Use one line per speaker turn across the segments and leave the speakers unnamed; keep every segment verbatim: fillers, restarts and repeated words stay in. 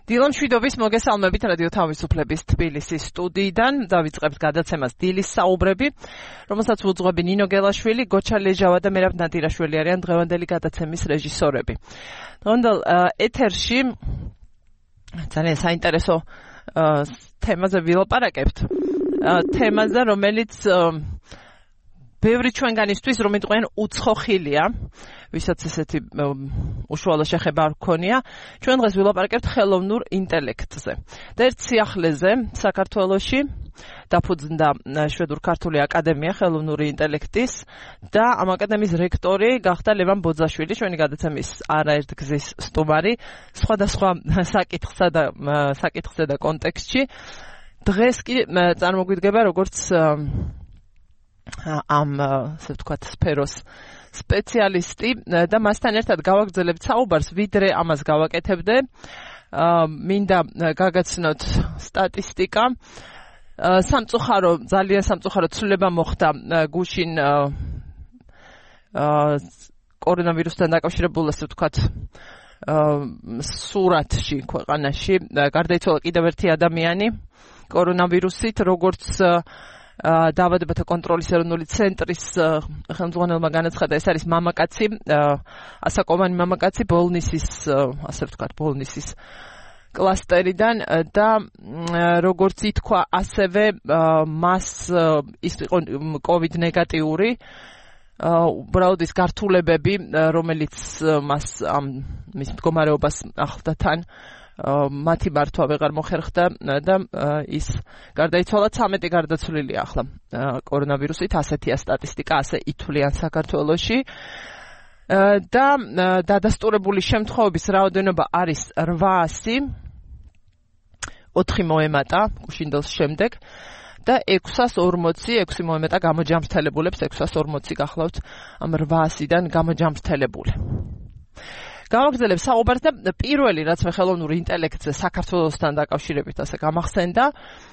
დილა მშვიდობის მოგესალმებით რადიო თავისუფლების თბილისის სტუდიიდან დავიწყებთ გადაცემას დილის საუბრები, რომელსაც უძღვები ნინო გელაშვილი, გოჩა ლეჟავა და მერაბ ნადირაშვილი არიან დღევანდელი გადაცემის რეჟისორები. დღევანდელ ეთერში ძალიან საინტერესო თემაზე ვილაპარაკებთ. თემაზე, რომელიც ბევრი ჩვენგანისთვის რომ იყვნენ უცხოხილია, ვისაც ესეთი უშუალო შეხება არ გქონია, ჩვენ დღეს ვილაპარაკებთ ხელოვნურ ინტელექტზე. და ერთ სიახლეზე საქართველოში დაფუძნდა შვედურ-ქართული აკადემია ხელოვნური ინტელექტის და ამ აკადემიის რექტორი გახდა ლევან ბოძაშვილი, ჩვენი გადაცემის არაერთ გზის სტუმარი, სხვადასხვა საკითხსა და საკითხზე და კონტექსტში. დღეს კი წარმოგვიდგება როგორც ამ ასე ვთქვათ სფეროს სპეციალისტი და მასთან ერთად გავაგრძელებთ საუბარს, ვიდრე ამას გავაკეთებდე. მინდა გაგაცნოთ სტატისტიკა. სამწუხარო, ძალიან სამწუხარო ცვლილება მოხდა გუშინ კორონავირუსთან დაკავშირებულ, ასე ვთქვათ, სურათში ქვეყანაში გარდაიცვალა კიდევ ერთი ადამიანი კორონავირუსით, როგორც დაავადებათა კონტროლის ეროვნული ცენტრის ხელმძღვანელმა განაცხადა, ეს არის მამაკაცი, ასაკოვანი მამაკაცი ბოლნისის, ასე ვთქვათ, ბოლნისის კლასტერიდან და როგორც ითქვა, ასევე მას ის იყო კოვიდ ნეგატიური, უბრალოდ ის გართულებები, რომელიც მას ამ მის მდგომარეობას ახლდა თან, მათი მართვა ვეღარ მოხერხდა და ის გარდაიცვალა. ცამეტი გარდაცვლილია ახლა კორონავირუსით, ასეთია სტატისტიკა, ასე ითვლიან საქართველოში. და დადასტურებული შემთხვევების რაოდენობა არის რვაასი, ოთხი მოემატა გუშინდელს შემდეგ და ექვსას ორმოცი, ექვსი მოემატა გამოჯამრთელებულებს, ექვსას ორმოცი გახლავთ ამ რვაასიდან გამოჯამრთელებული. გავაგრძელებ საუბარს და პირველი, რაც მე ხელოვნურ ინტელექტზე საქართველოსთან დაკავშირებით ასე გამახსენდა,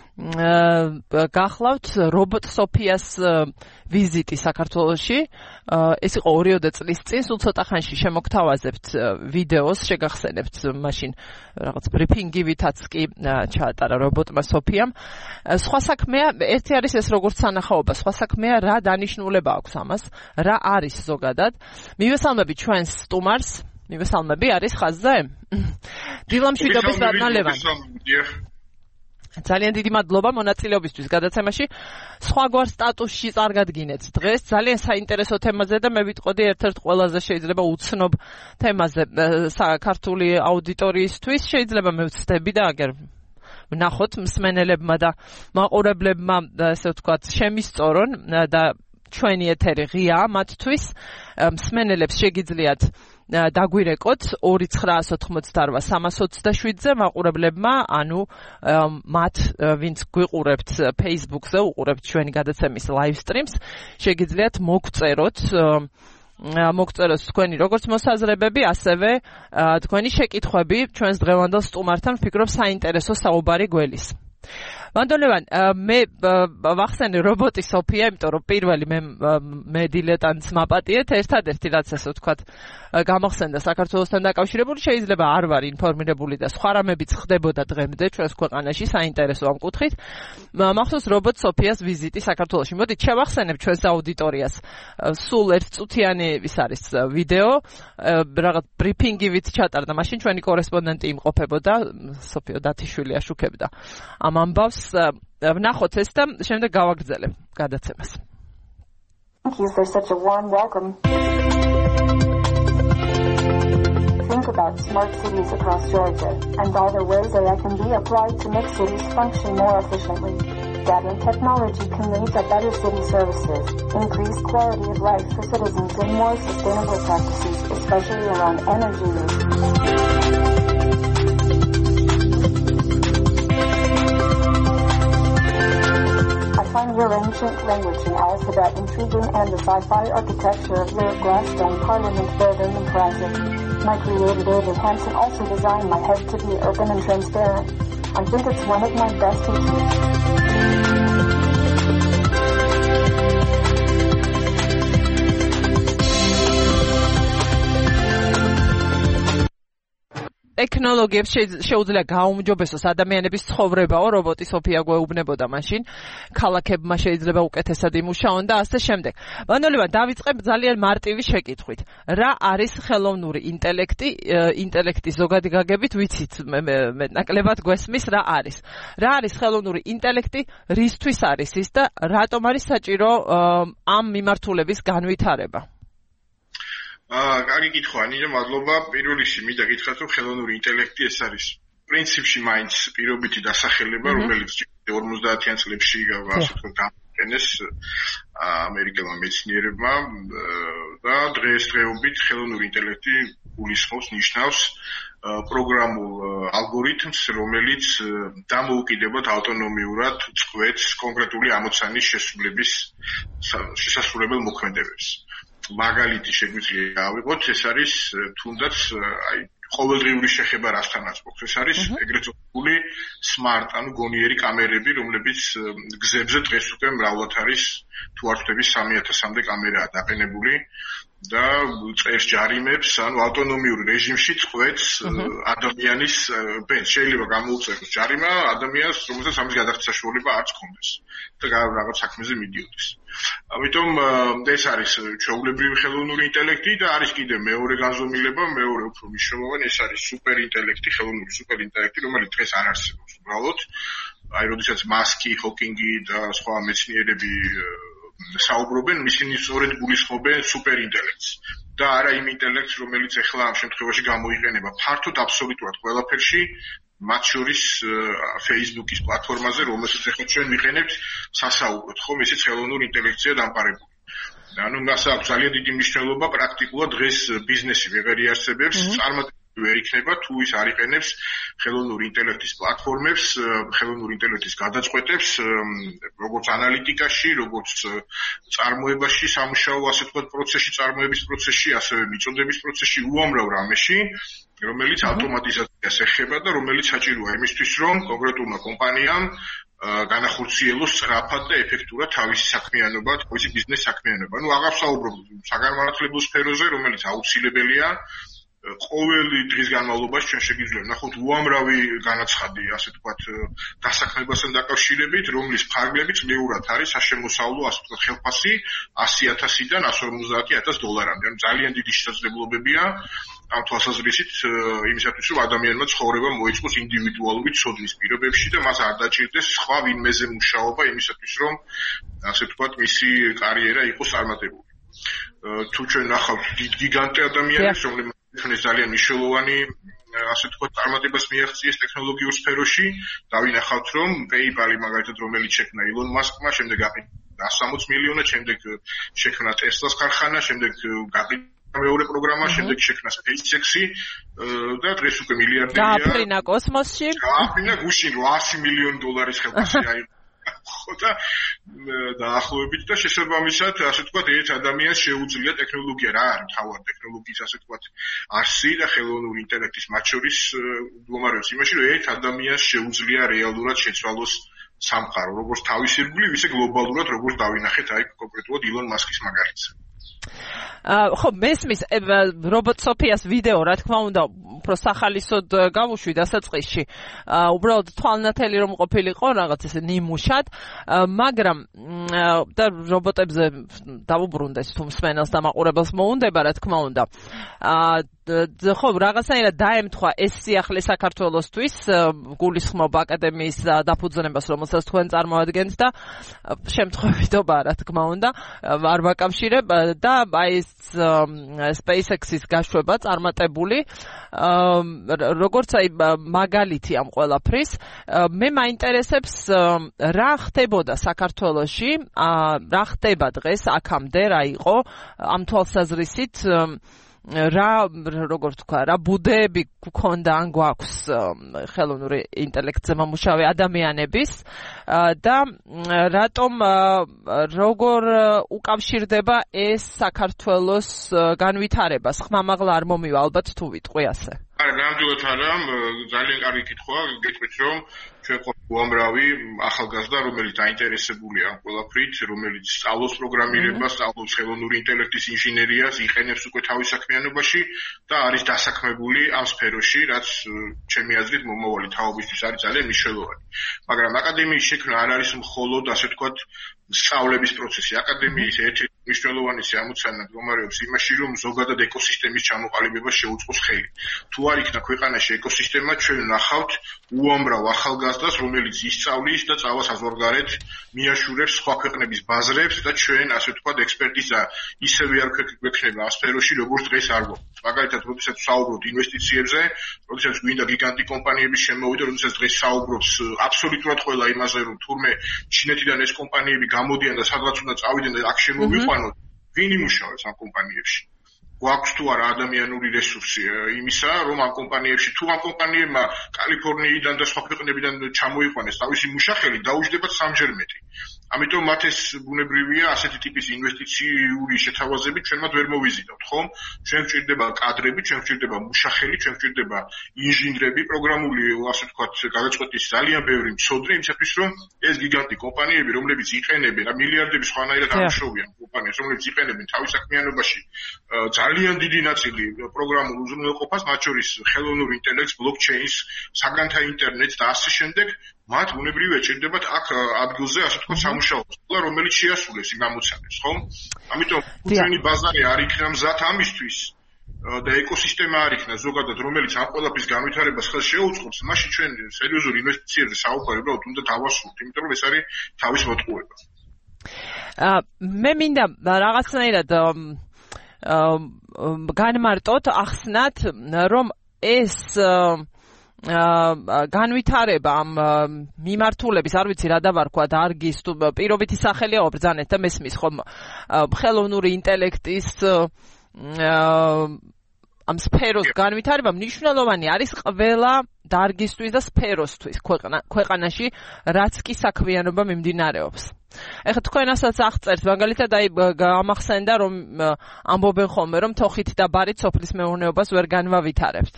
გახლავთ რობოტ სოფიას ვიზიტი საქართველოში. ეს იყო ორიოდე წლის წინ, სულ ცოტა ხანში შემოგთავაზებთ ვიდეოს, შეგახსენებთ მაშინ რაღაც ბრიფინგივითაც კი ჩაატარა რობოტმა სოფიამ. სხვა საქმეა, ერთი არის ეს როგორც სანახაობა, სხვა საქმეა რა დანიშნულება აქვს ამას, რა არის ზოგადად. მივესალმები ჩვენს სტუმარს. მივესალმები, არის ხაზზე? დილა მშვიდობის რადნა ლევან. ძალიან დიდი მადლობა მონაწილეობისთვის გადაცემაში. სხვაგვარ სტატუსში წარგადგინეთ დღეს ძალიან საინტერესო თემაზე და მე ვიტყოდი ერთ-ერთ ყველაზე შეიძლება უცნობ თემაზე საქართველოს აუდიტორიისთვის. შეიძლება მე ვცდები და აგერ ვნახოთ მსმენელებმა და მაყურებლებმა, ასე ვთქვათ, შემისწორონ და ჩვენი ეთერი ღია მათთვის. მსმენელებს შეგიძლიათ დაგვირეკოთ ორი ცხრაას ოთხმოცდარვა სამას ოცდაშვიდზე, მაყურებლებმა, ანუ მათ ვინც გვიყურებთ Facebook-ზე, უყურებთ ჩვენი გადაცემის live streams, შეგიძლიათ მოგწეროთ მოგწეროთ თქვენი როგორც მოსაზრებები, ასევე თქვენი შეკითხვები ჩვენს დღევანდელ სტუმართან, ვფიქრობ საინტერესო საუბარი გველის. მანდონევან, მე ვახსენე რობოტი სოფია, იმიტომ რომ პირველი მე მე დილეტანტს მაპატიეთ, ერთადერთი რაც ასე ვთქვათ, გამახსენდა საქართველოსთან დაკავშირებული, შეიძლება არ ვარ ინფორმირებული და სხვა რამებიც ხდებოდა დღემდე ჩვენს ქვეყანაში საინტერესო ამ კუთხით. მახსოვს რობოტ სოფიას ვიზიტი საქართველოში. მოდით შევახსენებ ჩვენს აუდიტორიას სულ ერთ წუთიანი ის არის ვიდეო, რაღაც ბრიფინგივით ჩატარდა, მაშინ ჩვენი კორესპონდენტი იმყოფებოდა, სოფიო დათიშვილი აშუქებდა ამ ამბავს. ვნახოთ ეს და შემდეგ გავაგრძელებ გადაცემას.
Thank you for such a warm welcome. Think about smart cities across Georgia and all the ways A I can be applied to make cities function more efficiently. Data and technology can lead to better city services, increased quality of life for citizens, and more sustainable practices, especially around energy use. I find your ancient language and alphabet intriguing and the sci-fi architecture of your glass stone parliament building impressive. My creator David Hansen also designed my head to be open and transparent. I think it's one of my best features.
ტექნოლოგიებს შეუძლია გაუმჯობესოს ადამიანების ცხოვრებაო, რობოტი სოფია გვეუბნებოდა მაშინ, ქალაქებმა შეიძლება უკეთესად იმუშაონ და ასე შემდეგ. ბანოლებად დავიწყებ ძალიან მარტივი შეკითხვით. რა არის ხელოვნური ინტელექტი, ინტელექტის ზოგადი გაგებით ვიცით, მე ნაკლებად გვესმის რა არის. რა არის ხელოვნური ინტელექტი, რისთვის არის ის და რატომ არის საჭირო ამ მიმართულების განვითარება?
აა, კარგი კითხვა, ნინო, მადლობა. პირველ რიგში მინდა გითხრათ, რომ ხელოვნური ინტელექტი ეს არის პრინციპში მაინც პირობითი დასახელება, რომელიც ორმოცდაათიან წლებში ასე ვთქვათ გამოიყენეს ამერიკელმა მეცნიერებმა და დღესდღეობით ხელოვნური ინტელექტი გულისხმობს, ნიშნავს პროგრამულ ალგორითმს, რომელიც დამოუკიდებად ავტონომიურად წყვეტს კონკრეტული ამოცანის შესრულების შესასრულებელ მოქმედებებს. მაგალითი შეგვიძლია ავიღოთ, ეს არის თუნდაც აი ყოველდღიური შეხება რასთანაც მოხდეს. ეს არის ეგრეთ წოდებული smart, ანუ გონიერი კამერები, რომლებიც გზებზე დღეს უკვე მრავლად არის, თუ არ ვთქვი სამი ათასამდე კამერაა დაყენებული და წერს ჯარიმებს, ანუ ავტონომიურ რეჟიმში წყვეტს ადამიანის ბენს. შეიძლება გამოუწეროს ჯარიმა ადამიანს, რომელსაც ამის გადაღწევის საშუალება არც ჰქონდეს და რაღაც საქმეზე მიდიოდეს. ამიტომ ეს არის ჩვეულებრივი ხელოვნური ინტელექტი და არის კიდევ მეორე განზომილება, მეორე უფრო მნიშვნელოვანი, ეს არის სუპერინტელექტი, ხელოვნური სუპერინტელექტი, რომელიც დღეს არ არსებობს უბრალოდ. აი, როდესაც მასკი, ჰოკინგი და სხვა მეცნიერები საუბრობენ, ისინი სწორედ გულისხმობენ სუპერინტელექტს და არა იმ ინტელექტს, რომელიც ახლა ამ შემთხვევაში გამოიყენება ფართოდ აბსოლუტურად ყველაფერში, მათ შორის Facebook-ის პლატფორმაზე, რომელსაც ახლა ჩვენ ვიყენებთ სასაუბროდ, ხომ, ისიც ხელოვნურ ინტელექტია დამყარებული. ანუ მას აქვს ძალიან დიდი მნიშვნელობა პრაქტიკულად დღეს ბიზნესი ვეღარ იარსებებს, წარმატებული ვერ იქნება თუ ის არ იყენებს ხელოვნური ინტელექტის პლატფორმებს, ხელოვნური ინტელექტის გადაწყვეტებს, როგორც ანალიტიკაში, როგორც წარმოებაში, სამუშაო ასე ვთქვათ პროცესში, წარმოების პროცესში, ასევე მიწოდების პროცესში, უამრავ რამეში, რომელიც ავტომატიზაციას ეხება და რომელიც საჭიროა იმისთვის, რომ კონკრეტულმა კომპანიამ განახორციელოს სწრაფად და ეფექტურად თავისი საქმიანობა, თავისი ბიზნეს საქმიანობა. ნუ აღარ ვსაუბრობ საგანმანათლებლო სფეროზე, რომელიც აუცილებელია. ყოველი დღის განმავლობაში ჩვენ შეგვიძლია ვნახოთ უამრავი განაცხადი, ასე ვთქვათ, დასაქმებასთან დაკავშირებით, რომლის ფარგლები წლიურად არის საშემოსავლო, ასე ვთქვათ, ხელფასი ასი ათასიდან εκατს ორმოცდაათი ათას დოლარამდე. ანუ ძალიან დიდი შესაძლებლობებია ამ თვალსაზრისით იმისათვის, რომ ადამიანმა ცხოვრება მოეწყოს ინდივიდუალური ცოდნის პირობებში და მას არ დაჭირდეს სხვა ვინმეზე მუშაობა იმისათვის, რომ ასე ვთქვათ, მისი კარიერა იყოს წარმატებული. თუ ჩვენ ნახავთ გიგანტი ადამიანებს, რომლებიც ეს ძალიან მნიშვნელოვანი ასე ვთქვათ წარმატებას მიაღწიეს ტექნოლოგიურ სფეროში, დავინახავთ, რომ PayPal-ი მაგალითად, რომელიც შექმნა ილონ მასკმა, შემდეგ გაყიდა სამოცი მილიონად, შემდეგ შექმნა Tesla-ს ქარხანა, შემდეგ გაყიდა მეორე პროგრამა, შემდეგ შექმნა SpaceX-ი და დღეს უკვე მილიარდერია.
გააფრინა კოსმოსში.
გააფრინა გუშინ რვაასი მილიონი დოლარის ხელფასი აიღო. და დაახლოებით და შესაბამისად, ასე ვთქვათ, ერთ ადამიანს შეუძლია ტექნოლოგია რა არის, თავად ტექნოლოგიის ასე ვთქვათ, არსი და ხელოვნური ინტელექტის მათ შორის მდგომარეობს იმაში, რომ ერთ ადამიანს შეუძლია რეალურად შეცვალოს სამყარო, როგორც თავის ირგვლივ, ისე გლობალურად, როგორც დავინახეთ აი კონკრეტულად ილონ მასკის მაგალითზე.
ხო, მესმის რობოტ სოფიას ვიდეო, რა თქმა უნდა, უფრო სახალისოდ გავუშვი დასაწყისში. უბრალოდ თვალნათელი რომ ყოფილიყო, რაღაც ესე ნიმუშად, მაგრამ და რობოტებზე დავუბრუნდეს თუ მსმენელს და მაყურებელს მოუნდება, რა თქმა უნდა. ხო, რაღაცნაირად დაემთხვა ეს სიახლე საქართველოსთვის, გულისხმობა აკადემიის დაფუძნებას, რომელსაც თქვენ წარმოადგენთ და შემთხვევითობა, რა თქმა უნდა, არ ვაკავშირებ და აი ეს SpaceX-ის გაშვება წარმატებული, როგორც აი მაგალითი ამ ყველაფრის, მე მაინტერესებს რა ხდებოდა საქართველოში, რა ხდება დღეს აქამდე, რა იყო ამ თვალსაზრისით რა როგორ თქვა რა ბუდეები გქონდა ან გვაქვს ხელოვნური ინტელექტზე მომუშავე ადამიანების და რატომ როგორ უკავშირდება ეს საქართველოს განვითარებას ხმამაღლა არ მომივა ალბათ თუ ვიტყვი ასე
არა, ნამდვილად არა, ძალიან კარგი კითხვა, გეტყვით რომ ჩვენ ხო უამრავი ახალგაზრდა, რომელიც დაინტერესებულია ამ ყველაფრით, რომელიც სწავლობს პროგრამირებას, სწავლობს ხელოვნური ინტელექტის ინჟინერიას, იყენებს უკვე თავის საქმიანობაში და არის დასაქმებული ამ სფეროში, რაც ჩემი აზრით მომავალი თაობისთვის არის ძალიან მნიშვნელოვანი. მაგრამ აკადემიის შექმნა არ არის მხოლოდ, ასე ვთქვათ, სწავლების პროცესი. აკადემიის ერთ-ერთი მნიშვნელოვანი ამოცანა მდგომარეობს იმაში, რომ ზოგადად ეკოსისტემის ჩამოყალიბებას შეუწყოს ხელი. თუ არ იქნა ქვეყანაში ეკოსისტემა, ჩვენ ვნახავთ უამრავ ახალგაზრდას, რომელიც ისწავლის და წავა საზღვარგარეთ მიაშურებს სხვა ქვეყნების ბაზრებს და ჩვენ, ასე ვთქვათ, ექსპერტიზა ისევე არ გვექნება ამ სფეროში, როგორც დღეს არ გვაქვს. მაგალითად, როდესაც ვსაუბრობთ ინვესტიციებზე, როდესაც გვინდა გიგანტი კომპანიების შემოვიდა, როდესაც დღეს საუბრობს აბსოლუტურად ყველა იმაზე, რომ თურმე ჩინეთიდან ეს კომპანიები გამოდიან და სადღაც უნდა წავიდნენ და აქ შემოვიყვანოთ, ვინ იმუშავებს ამ კომპანიებში? გვაქვს თუ არა ადამიანური რესურსი იმისა, რომ ამ კომპანიებში თუ ამ კომპანიებმა კალიფორნიიდან და სხვა ქვეყნებიდან ჩამოიყვანეს თავისი მუშახელი, დაუჯდებათ სამჯერ მეტი. ამიტომ მათ ეს ბუნებრივია ასეთი ტიპის ინვესტიციური შეთავაზებით ჩვენ მათ ვერ მოვიზიდავთ, ხომ? ჩვენ გვჭირდება კადრები, ჩვენ გვჭირდება მუშახელი, ჩვენ გვჭირდება ინჟინრები, პროგრამული, ასე ვთქვათ, გადაწყვეტის ძალიან ბევრი მცოდნე იმისათვის, რომ ეს გიგანტი კომპანიები, რომლებიც იყენებენ, რა მილიარდები სხვანაირად ამუშავებიან კომპანიებს, რომლებიც იყენებენ თავის საქმიანობაში ძალიან დიდი ნაწილი პროგრამულ უზრუნველყოფას, მათ შორის ხელოვნურ ინტელექტს, ბლოკჩეინს, საგანთა ინტერნეტს და ასე შემდეგ, მათ ბუნებრივია ჭირდებათ აქ ადგილზე, ასე ვთქვათ, სამუშაო სკოლა, რომელიც შეასრულებს იმ ამოცანებს, ხო? ამიტომ ჩვენი ბაზარი არ იქნა მზად ამისთვის და ეკოსისტემა არ იქნა ზოგადად, რომელიც ამ ყველაფრის განვითარებას ხელს შეუწყობს, მაშინ ჩვენ სერიოზულ ინვესტიციებზე საუბარი უბრალოდ უნდა დავასრულოთ, იმიტომ რომ ეს არის თავის მოტყუება.
მე მინდა რაღაცნაირად განმარტოთ, ახსნათ, რომ ეს განვითარება ამ მიმართულების, არ ვიცი რა დავარქვა, დარგის თუ პირობითი სახელია ობრძანეთ და მესმის ხომ ხელოვნური ინტელექტის ამ სფეროს განვითარება მნიშვნელოვანი არის ყველა დარგისთვის და სფეროსთვის ქვეყანაში, რაც კი საქმიანობა მიმდინარეობს. ეხლა თქვენასაც აღწერთ, მაგალითად, აი გამახსენდა, რომ ამბობენ ხოლმე, რომ თოხით და ბარით სოფლის მეურნეობას ვერ განვავითარებთ.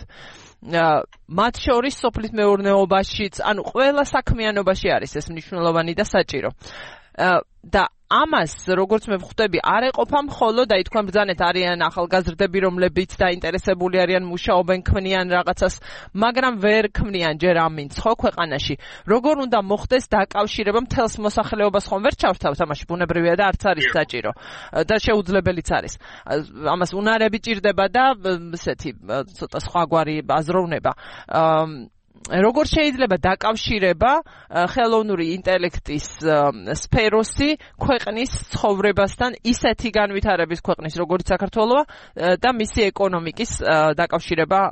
მათ შორის სოფლის მეურნეობაშიც, ანუ ყველა საქმიანობაში არის ეს მნიშვნელოვანი და საჭირო. და ამას, როგორც მე ვხვდები, არ ეყოფა მხოლოდ, აი თქვენ ბრძანეთ, არიან ახალგაზრდები, რომლებიც დაინტერესებული არიან, მუშაობენ, ქმნიან რაღაცას, მაგრამ ვერ ქმნიან ჯერ ამინც, ხო, ქვეყანაში. როგორ უნდა მოხდეს დაკავშირება მთელს მოსახლეობას, ხომ ვერ ჩავთავთ ამაში, ბუნებრივია და არც არის საჭირო და შეუძლებელიც არის. ამას უნარები ჭირდება და ესეთი ცოტა სხვაგვარი აზროვნება. როგორ შეიძლება დაკავშირება ხელოვნური ინტელექტის სფეროსი ქვეყნის ცხოვრებასთან ისეთი განვითარების ქვეყნის, როგორც საქართველოა და მისი ეკონომიკის დაკავშირება?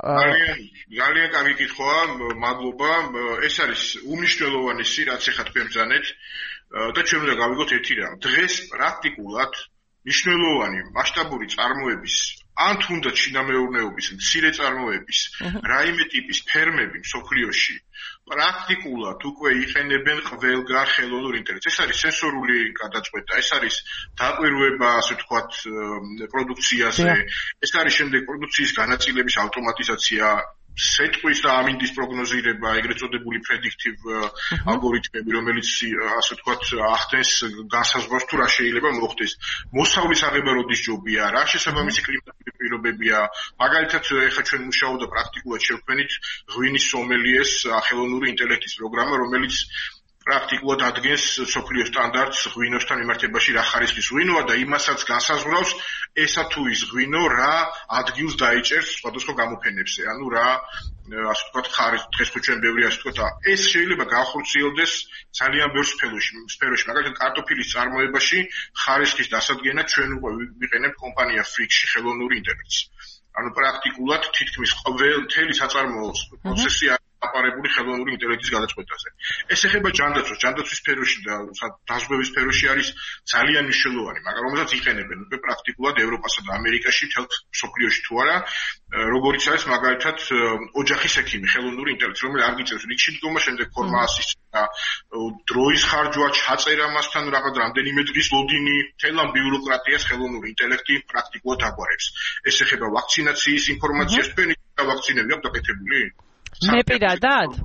ძალიან კარგი კითხვაა, მადლობა. ეს არის უმნიშვნელოვანესი, რაც ახლა თქვენ ბრძანეთ და ჩვენ უნდა გავიგოთ ერთი რამ. დღეს პრაქტიკულად მნიშვნელოვანი მასშტაბური წარმოების ან თუნდაც შინამეურნეობის, მცირე წარმოების, რაიმე ტიპის ფერმები მსოფლიოში პრაქტიკულად უკვე იყენებენ ყველგან ხელოვნურ ინტელექტს. ეს არის სენსორული გადაწყვეტა, ეს არის დაკვირვება, ასე ვთქვათ, პროდუქციაზე, ეს არის შემდეგ პროდუქციის განაწილების ავტომატიზაცია, სეტყვის და ამინდის პროგნოზირება, ეგრეთ წოდებული predictive ალგორითმები, რომელიც ასე ვთქვათ, ახდენს განსაზღვრავს თუ რა შეიძლება მოხდეს. მოსავლის აღება როდის ჯობია, რა შესაბამისი კლიმატური პირობებია. მაგალითად, ეხლა ჩვენ მუშაობდა პრაქტიკულად შევქმნით ღვინის სომელიეს ხელოვნური ინტელექტის პროგრამა, რომელიც პრაქტიკულად ადგენს სოფლიო სტანდარტს ღვინოსთან მიმართებაში რა ხარისხის ღვინოა და იმასაც განსაზღვრავს ესა თუ ის ღვინო რა ადგილს დაიჭერს სხვადასხვა გამოფენებზე. ანუ რა ასე ვთქვათ, ხარისხი დღეს თუ ჩვენ ბევრი ასე ვთქვათ, ეს შეიძლება განხორციელდეს ძალიან ბევრ სფეროში, სფეროში. მაგალითად, კარტოფილის წარმოებაში ხარისხის დასადგენად ჩვენ უკვე ვიყენებთ კომპანია Friction ხელოვნური ინტელექტს. ანუ პრაქტიკულად თითქმის ყოველ მთელი საწარმოო პროცესი აპარებული ხელოვნური ინტელექტის გადაწყვეტაზე. ეს ეხება ჯანდაცვას, ჯანდაცვის სფეროში და დაზღვევის სფეროში არის ძალიან მნიშვნელოვანი, მაგრამ რომელსაც იყენებენ უკვე პრაქტიკულად ევროპასა და ამერიკაში, მთელ მსოფლიოში თუ არა, როგორიც არის მაგალითად ოჯახის ექიმი, ხელოვნური ინტელექტი, რომელიც არ გიწევს რიგში დგომა, შემდეგ ფორმა ასისტა, დროის ხარჯვა, ჩაწერა მასთან რაღაც რამდენიმე დღის ლოდინი, მთელ ამ ბიუროკრატიას ხელოვნური ინტელექტი პრაქტიკულად აგვარებს. ეს ეხება ვაქცინაციის ინფორმაციას, თქვენი ვაქცინები აქვს დაკეთებული?
მე პირადად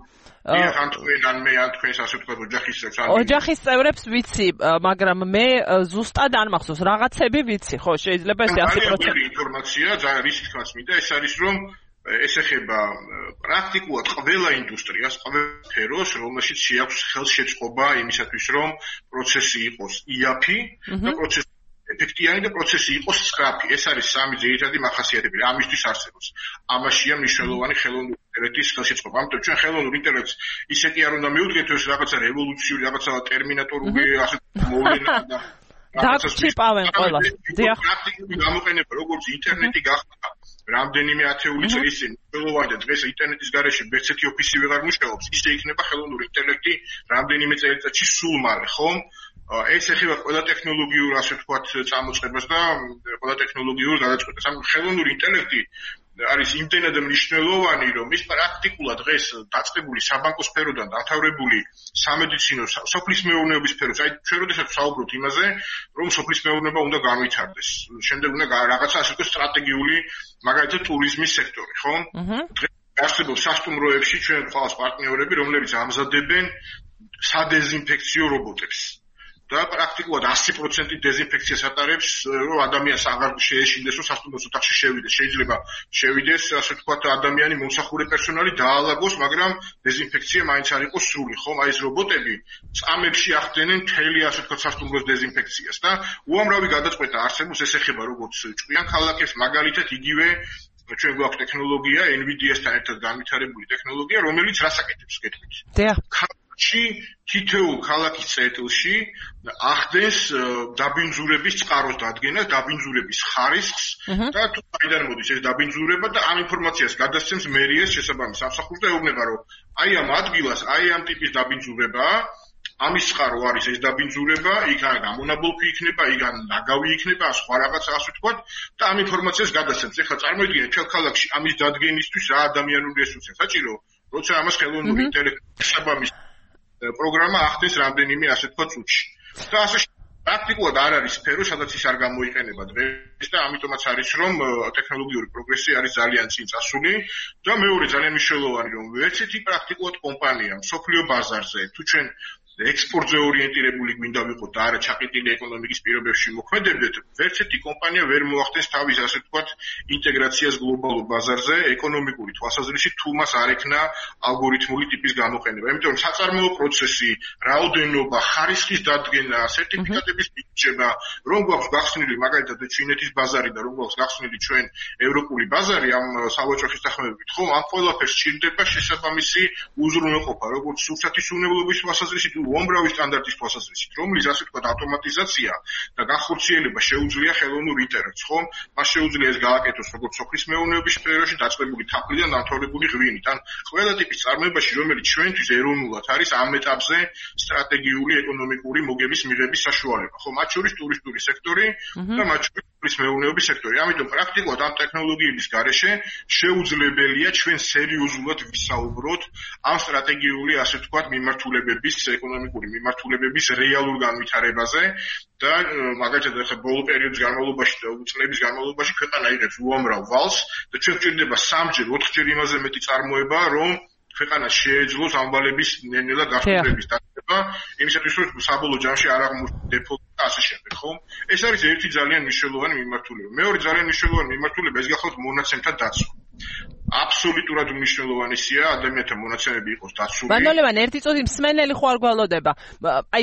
ან თქვენ ან მე ან თქვენს ასე ვთქვათ ოჯახის წევრებს ან
ოჯახის წევრებს ვიცი, მაგრამ მე ზუსტად არ მახსოვს, რაღაცები ვიცი, ხო, შეიძლება ეს ასი პროცენტი
ინფორმაცია, ძალიან რის თქმაც მინდა, ეს არის რომ ეს ეხება პრაქტიკულად ყველა ინდუსტრიას, ყველა სფეროს, რომელშიც შეაქვს ხელშეწყობა იმისათვის, რომ პროცესი იყოს იაფი და პროცესი ეფექტიანი და პროცესი იყოს სწრაფი. ეს არის სამი ძირითადი მახასიათებელი ამისთვის არსებობს. ამაშია მნიშვნელოვანი ხელოვნური ინტელექტის ხელშეწყობა. ამიტომ ჩვენ ხელოვნურ ინტელექტს ისე კი არ უნდა მივუდგეთ, ეს რაღაცა რევოლუციური, რაღაცა ტერმინატორული ასე მოვლენა და
დაგჭირპავენ ყველას. დიახ.
პრაქტიკული გამოყენება, როგორც ინტერნეტი გახდა რამდენიმე ათეული წლის წინ ხელოვანი და დღეს ინტერნეტის გარეშე ერთ-ერთი ოფისი ვეღარ მუშაობს, ისე იქნება ხელოვნური ინტელექტი რამდენიმე წელიწადში სულ მალე, ხომ? ეს ეხება ყველა ტექნოლოგიურ, ასე ვთქვათ, წამოწყებას და ყველა ტექნოლოგიურ გადაწყვეტას. ამ ხელოვნური ინტელექტი არის იმდენად მნიშვნელოვანი, რომ ის პრაქტიკულად დღეს დაწყებული საბანკო სფეროდან დამთავრებული სამედიცინო, სოფლის მეურნეობის სფეროს, აი ჩვენ როდესაც ვსაუბრობთ იმაზე, რომ სოფლის მეურნეობა უნდა განვითარდეს. შემდეგ უნდა რაღაცა ასე ვთქვათ სტრატეგიული, მაგალითად ტურიზმის სექტორი, ხო? დღეს არსებობს სასტუმროებში ჩვენ ყავს პარტნიორები, რომლებიც ამზადებენ სადეზინფექციო რობოტებს. და პრაქტიკულად ასი პროცენტი დეზინფექციას ატარებს, რომ ადამიანს აღარ შეეშინდეს, რომ სასტუმროს ოთახში შევიდეს. შეიძლება შევიდეს, ასე ვთქვათ, ადამიანი მომსახურე პერსონალი დაალაგოს, მაგრამ დეზინფექცია მაინც არ იყოს სრული, ხომ? აი ეს რობოტები წამებში ახდენენ მთელი, ასე ვთქვათ, სასტუმროს დეზინფექციას და უამრავი გადაწყვეტა არსებობს, ეს ეხება როგორც ჭკვიან ქალაქებს, მაგალითად იგივე ჩვენ გვაქვს ტექნოლოგია, NVIDIA-სთან ერთად განვითარებული ტექნოლოგია, რომელიც რას აკეთებს, გეტყვით?
დიახ.
ში თითოეულ ქალაქის წერტილში ახდენს დაბინძურების წყაროს დადგენას, დაბინძურების ხარისხს და თუ საიდან მოდის ეს დაბინძურება და ამ ინფორმაციას გადასცემს მერიას შესაბამის სამსახურს და ეუბნება, რომ აი ამ ადგილას, აი ამ ტიპის დაბინძურებაა, ამის წყარო არის ეს დაბინძურება, იქ ან გამონაბოლქვი იქნება, იქ ან ნაგავი იქნება, სხვა რაღაცა ასე ვთქვათ და ამ ინფორმაციას გადასცემს. ეხლა წარმოიდგინეთ, მთელ ქალაქში ამის დადგენისთვის რა ადამიანური რესურსია საჭირო, როცა ამას ხელოვნური ინტელექტის შესაბამის პროგრამა ახდენს რამდენიმე ასე თქვა წუთში. და ასე პრაქტიკულად არ არის სფერო, სადაც ის არ გამოიყენება დღეს და ამიტომაც არის რომ ტექნოლოგიური პროგრესი არის ძალიან წინ წასული და მეორე ძალიან მნიშვნელოვანი რომ ვერც ერთი პრაქტიკულად კომპანია მსოფლიო ბაზარზე თუ ჩვენ ექსპორტზე ორიენტირებული გვინდა ვიყოთ და არა ჩაყიდილი ეკონომიკის პირობებში მოქმედებდეთ, ვერც ერთი კომპანია ვერ მოახდენს თავის ასე ვთქვათ ინტეგრაციას გლობალურ ბაზარზე ეკონომიკური თვალსაზრისით, თუ მას არ ექნა ალგორითმული ტიპის გამოყენება. იმიტომ საწარმოო პროცესი, რაოდენობა, ხარისხის დადგენა, სერტიფიკატების მიღება, რომ გვაქვს გახსნილი მაგალითად ჩინეთის ბაზარი და რომ გვაქვს გახსნილი ჩვენ ევროპული ბაზარი ამ სავაჭრო შესაძლებლობით, ხომ ამ ყველაფერს სჭირდება შესაბამისი უზრუნველყოფა, როგორც სურსათის უნებლობის თვალსაზრისით, უამრავი სტანდარტის თვალსაზრისით, რომლის ასე ვთქვათ ავტომატიზაცია და განხორციელება შეუძლია ხელოვნურ ინტელექტს, ხომ? მას შეუძლია ეს გააკეთოს როგორც სოფლის მეურნეობის სფეროში დაწყებული თაფლიდან დამთავრებული ღვინით, ან ყველა ტიპის წარმოებაში, რომელიც ჩვენთვის ეროვნულად არის ამ ეტაპზე სტრატეგიული ეკონომიკური მოგების მიღების საშუალება, ხო? მათ შორის ტურისტული სექტორი და მათ შორის სოფლის მეურნეობის სექტორი. ამიტომ პრაქტიკულად ამ ტექნოლოგიების გარეშე შეუძლებელია ჩვენ სერიოზულად ვისაუბროთ ამ სტრატეგიული ასე ვთქვათ მიმართულებების ეკონომიკური მიმართულებების რეალურ განვითარებაზე და მაგალითად ახლა ბოლო პერიოდის განმავლობაში და წლების განმავლობაში ქვეყანა იღებს უამრავ ვალს და ჩვენ გვჭირდება სამჯერ, ოთხჯერ იმაზე მეტი წარმოება, რომ ქვეყანა შეეძლოს ამ ვალების ნელ-ნელა გასწორების დაგება, იმისათვის რომ საბოლოო ჯამში არ აღმოჩნდეს დეფოლტი და ასე შემდეგ, ხომ? ეს არის ერთი ძალიან მნიშვნელოვანი მიმართულება. მეორე ძალიან მნიშვნელოვანი მიმართულება ეს გახლავთ მონაცემთა დაცვა. აბსოლუტურად მნიშვნელოვანია ადამიანთა მონაცემები იყოს დაცული.
ბანოლევან ერთი წუთი მსმენელი ხო არ გვალოდება. აი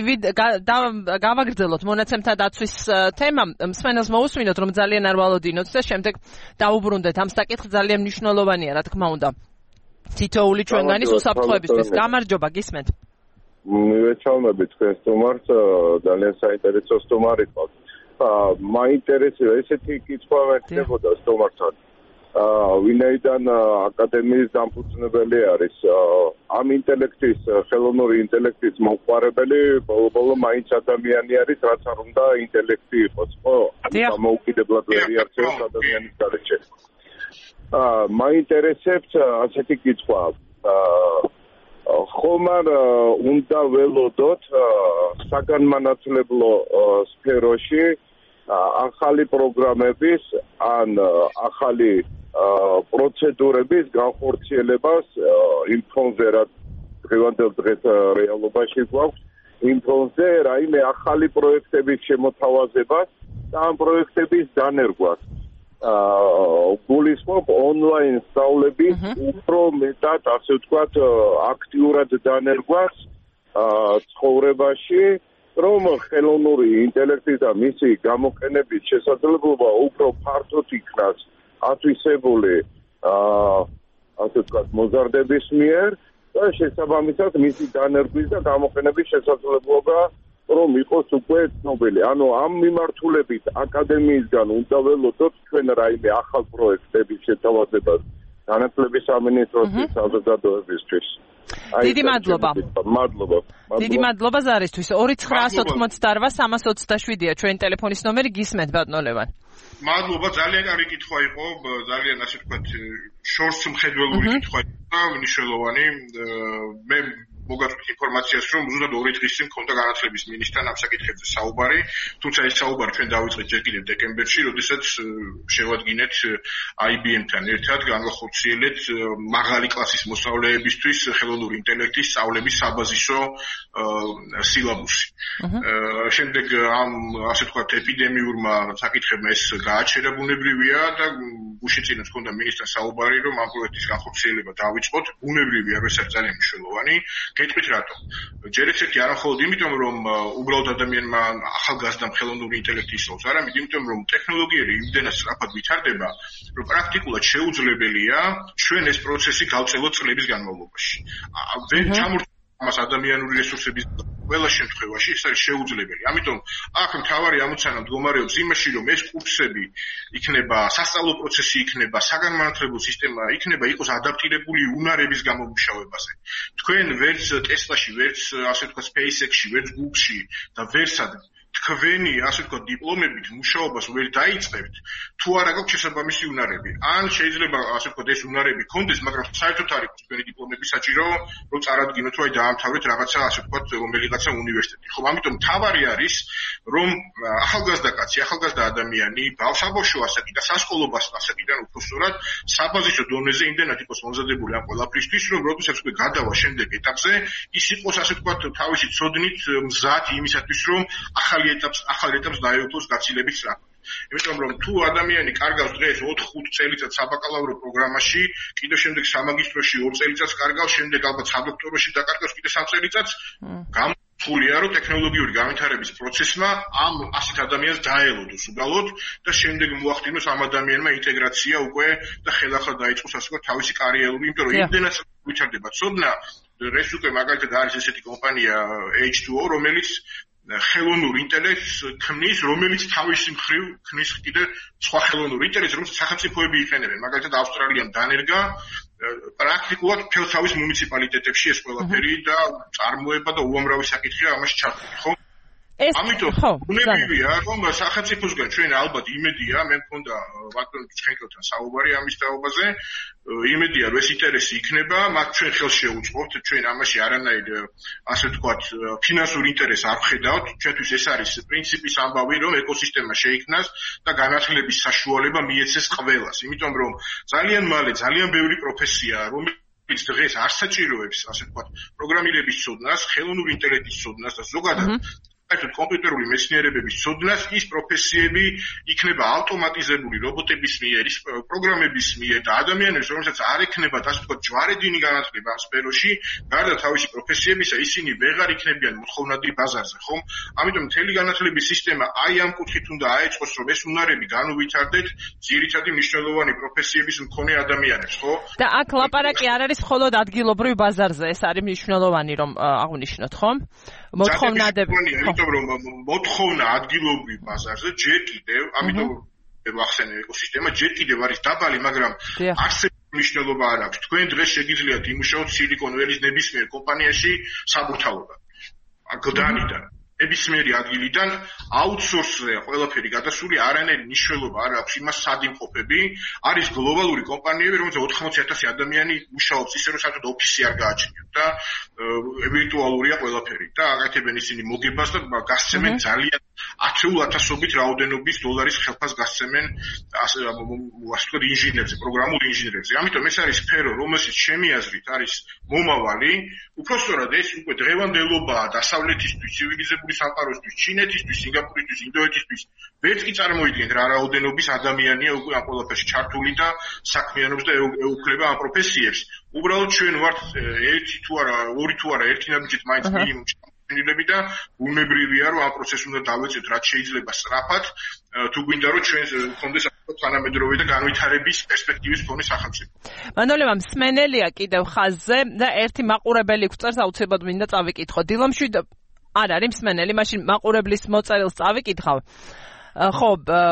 გავაგრძელოთ მონაცემთა დაცვის თემა, მსმენელს მოусმინოთ რომ ძალიან არ ვალოდინოთ და შემდეგ დაუბრუნდეთ ამ საკითხს, ძალიან მნიშვნელოვანია რა თქმა უნდა. თითოეული ჩვენგანის უსაფრთხოებისთვის. გამარჯობა, გისმენთ.
მივეჩვენები თქვენ სტუმარს, ძალიან საინტერესო სტუმარი ყავთ. მაინტერესებს ესეთი კითხვა მექნებოდა სტუმართან. ვინაიდან აკადემიის დამფუძნებელი არის ამ ინტელექტის, ხელოვნური ინტელექტის მომხმარებელი, ბოლო-ბოლო მაინც ადამიანი არის, რაც არ უნდა ინტელექტი იყოს, ხო? დამოუკიდებლად ვერ იარჩევს ადამიანის გარეშე. მაინტერესებს ასეთი კითხვა. ხომ არ უნდა ველოდოთ საგანმანათლებლო სფეროში ახალი პროგრამების ან ახალი პროცედურების განხორციელებას იმ ფონზე, დღევანდელ დღეს რეალობაში გვაქვს იმ ფონზე რაიმე ახალი პროექტების შემოთავაზებას და ამ პროექტების დანერგვას. გულისხმობ ონლაინ სწავლების უფრო მეტად, ასე ვთქვათ, აქტიურად დანერგვას ცხოვრებაში, რომ ხელოვნური ინტელექტის და მისი გამოყენების შესაძლებლობა უფრო ფართოდ იქნას ათვისებული ასე ვთქვათ, მოზარდების მიერ და შესაბამისად მისი დანერგვის და გამოყენების შესაძლებლობა რომ იყოს უკვე ცნობილი. ანუ ამ მიმართულებით აკადემიისგან უნდა ველოდოთ ჩვენ რაიმე ახალ პროექტების შეთავაზებას განათლების სამინისტროსთვის საზოგადოებისთვის.
დიდი მადლობა.
მადლობა.
დიდი მადლობა ზარისთვის. ორი ცხრაას ოთხმოცდაოთხ სამას ოცდაშვიდია ჩვენი ტელეფონის ნომერი, გისმენთ ბატონო ლევან.
მადლობა, ძალიან კარგი კითხვა იყო, ძალიან ასე ვთქვათ, შორს მხედველური კითხვა იყო, მნიშვნელოვანი. მე მოგაწვით ინფორმაციას, რომ ზუსტად ორი დღის წინ მქონდა განათლების მინისტრთან ამ საკითხებზე საუბარი, თუმცა ეს საუბარი ჩვენ დავიწყეთ ჯერ კიდევ დეკემბერში, როდესაც შევადგინეთ აი ბი ემ-თან ერთად განვახორციელეთ მაღალი კლასის მოსწავლეებისთვის ხელოვნური ინტელექტის სწავლების საბაზისო სილაბუსი. შემდეგ ამ ასე ვთქვათ ეპიდემიურმა საკითხებმა ეს გააჩერა ბუნებრივია და გუშინ წინაც მქონდა მინისტრთან საუბარი, რომ ამ პროექტის განხორციელება დავიწყოთ, ბუნებრივია, რომ ეს არის ძალიან მნიშვნელოვანი. გეტყვით რატო? ჯერ ერთ-ერთი არა მხოლოდ იმიტომ, რომ უბრალოდ ადამიანმა ახალგაზრდამ ხელოვნური ინტელექტი ისწავლოს, არამედ იმიტომ, რომ ტექნოლოგიები იმდენად სწრაფად ვითარდება, რომ პრაქტიკულად შეუძლებელია ჩვენ ეს პროცესი გავწელოთ წლების განმავლობაში. ვერ ჩამორჩა ამას ადამიანური რესურსების ყველა შემთხვევაში ეს არის შეუძლებელი. ამიტომ აქ მთავარი ამოცანა მდგომარეობს იმაში, რომ ეს კურსები იქნება, სასწავლო პროცესი იქნება, საგანმანათლებლო სისტემა იქნება იყოს ადაპტირებული უნარების გამომუშავებაზე. თქვენ ვერც ტესლაში, ვერც ასე ვთქვათ SpaceX-ში, ვერც Google-ში და ვერსად თქვენი ასე ვთქვათ დიპლომებით მუშაობას ვერ დაიწყებთ, თუ არა გაქვთ შესაბამისი უნარები. ან შეიძლება ასე ვთქვათ ეს უნარები გქონდეს, მაგრამ საერთოდ არ იყოს თქვენი დიპლომები საჭირო, რომ წარადგინოთ, რომ აი დაამთავრეთ რაღაცა ასე ვთქვათ რომელიღაცა უნივერსიტეტი. ხო, ამიტომ თავარი არის, რომ ახალგაზრდა კაცი, ახალგაზრდა ადამიანი, ბავშვობაშო ასაკი და სასკოლო ასაკიდან უფრო სწორად საბაზისო დონეზე იმდენად იყოს მომზადებული ამ ყველაფრისთვის, რომ როდესაც უკვე გადავა შემდეგ ეტაპზე, ის იყოს ასე ვთქვათ თავისი ცოდნით მზად იმისათვის, რომ ახალ ეტაპს ახალ ეტაპს დაეუფლოს გაცილებით სწრაფად. იმიტომ რომ თუ ადამიანი კარგავს დღეს ოთხ ხუთ წელიწადს საბაკალავრო პროგრამაში, კიდევ შემდეგ სამაგისტროში ორ წელიწადს კარგავს, შემდეგ ალბათ სადოქტოროში დაკარგავს კიდევ სამ წელიწადს, გამართულია რომ ტექნოლოგიური განვითარების პროცესმა ამ ასეთ ადამიანს დაელოდოს უბრალოდ და შემდეგ მოახდინოს ამ ადამიანმა ინტეგრაცია უკვე და ხელახლა დაიწყოს ასე ვთქვათ თავისი კარიერული, იმიტომ რომ იმდენად ვითარდება ცოდნა, ეს უკვე მაგალითად არის ესეთი კომპანია ეიჩ ტუ ო, რომელიც ხელოვნურ ინტელექტს ქმნის, რომელიც თავისი მხრივ ქმნის კიდე სხვა ხელოვნურ ინტელექტს, რომელსაც სახელმწიფოები იყენებენ. მაგალითად ავსტრალიამ დანერგა პრაქტიკულად მთელ თავის მუნიციპალიტეტებში ეს ყველაფერი და წარმოება და უამრავი საკითხია ამაში ჩართული, ხო? ამიტომ ბუნებრივია, რომ სახელმწიფოსგან ჩვენ ალბათ იმედია, მე მქონდა ბატონ ჩხენკელთან საუბარი ამის თაობაზე, იმედია, რომ ეს ინტერესი იქნება, მათ ჩვენ ხელს შეუწყობთ, ჩვენ ამაში არანაირ ასე ვთქვათ, ფინანსურ ინტერესს არ ვხედავთ, ჩვენთვის ეს არის პრინციპის ამბავი, რომ ეკოსისტემა შეიქმნას და განათლების საშუალება მიეცეს ყველას, იმიტომ რომ ძალიან მალე ძალიან ბევრი პროფესია, რომელიც დღეს არ საჭიროებს, ასე ვთქვათ, პროგრამირების ცოდნას, ხელოვნური ინტელექტის ცოდნას და ზოგადად საერთოდ კომპიუტერული მეცნიერებების ცოდნას, ის პროფესიები იქნება ავტომატიზებული რობოტების მიერ, ის პროგრამების მიერ და ადამიანებს, რომელსაც არ ექნებათ ასე ვთქვათ ჯვარედინი განათლება ამ სფეროში, გარდა თავისი პროფესიებისა, ისინი ვეღარ იქნებიან მოთხოვნადი ბაზარზე, ხომ? ამიტომ მთელი განათლების სისტემა აი ამ კუთხით უნდა აეწყოს, რომ ეს უნარები განუვითარდეთ ძირითადი მნიშვნელოვანი პროფესიების მქონე ადამიანებს, ხო?
და აქ ლაპარაკი არ არის მხოლოდ ადგილობრივ ბაზარზე, ეს არის მნიშვნელოვანი, რომ აღვნიშნოთ, ხომ? მოთხოვნადები.
რომ მოთხოვნა ადგილობრივ ბაზარზე ჯერ კიდევ, ამიტომ ვახსენე ეკოსისტემა ჯერ კიდევ არის დაბალი, მაგრამ არსებული მნიშვნელობა არ აქვს. თქვენ დღეს შეგიძლიათ იმუშაოთ სილიკონ ველის ნებისმიერ კომპანიაში საბურთალოდან. გდანიდან, ნებისმიერი ადგილიდან აუთსორსზე ყველაფერი გადასული, არანაირი მნიშვნელობა არ აქვს იმას სად იმყოფები. არის გლობალური კომპანიები, რომელსაც ოთხმოცი ათასი ადამიანი მუშაობს, ისე რომ საერთოდ ოფისი არ გააჩნიათ და ვირტუალურია ყველაფერი და აკეთებენ ისინი მოგებას და გასცემენ ძალიან ათეულ ათასობით რაოდენობის დოლარის ხელფას გასცემენ ასე ვთქვათ ინჟინერებზე, პროგრამულ ინჟინერებზე. ამიტომ ეს არის სფერო, რომელშიც ჩემი აზრით არის მომავალი, უпростоრად ეს უკვე დღევანდელობაა დასავლეთისთვის, ცივილიზებული სამყაროსთვის, ჩინეთისთვის, სინგაპურისთვის, ინდოეთისთვის. ვერც კი წარმოიდგენთ რა რაოდენობის ადამიანია უკვე ამ ყველაფერში ჩართული და საქმიანობს და ეუფლება ამ პროფესიებს. უბრალოდ ჩვენ ვართ ერთი თუ არა, ორი თუ არა, ერთი ნაბიჯით მაინც მინიმუმ ჩამოყენილები და უნებრივია რომ ამ პროცესს უნდა დავეწევთ რაც შეიძლება სწრაფად, თუ გვინდა რომ ჩვენ გქონდეს თანამედროვე და განვითარების პერსპექტივის მქონე სახელმწიფო.
მანოლევა მსმენელია კიდევ ხაზზე და ერთი მაყურებელი გვწერს აუცილებლად მინდა წავიკითხო. დილომშვიდ არ არის მსმენელი, მაშინ მაყურებლის მოწერილს წავიკითხავ. ხო,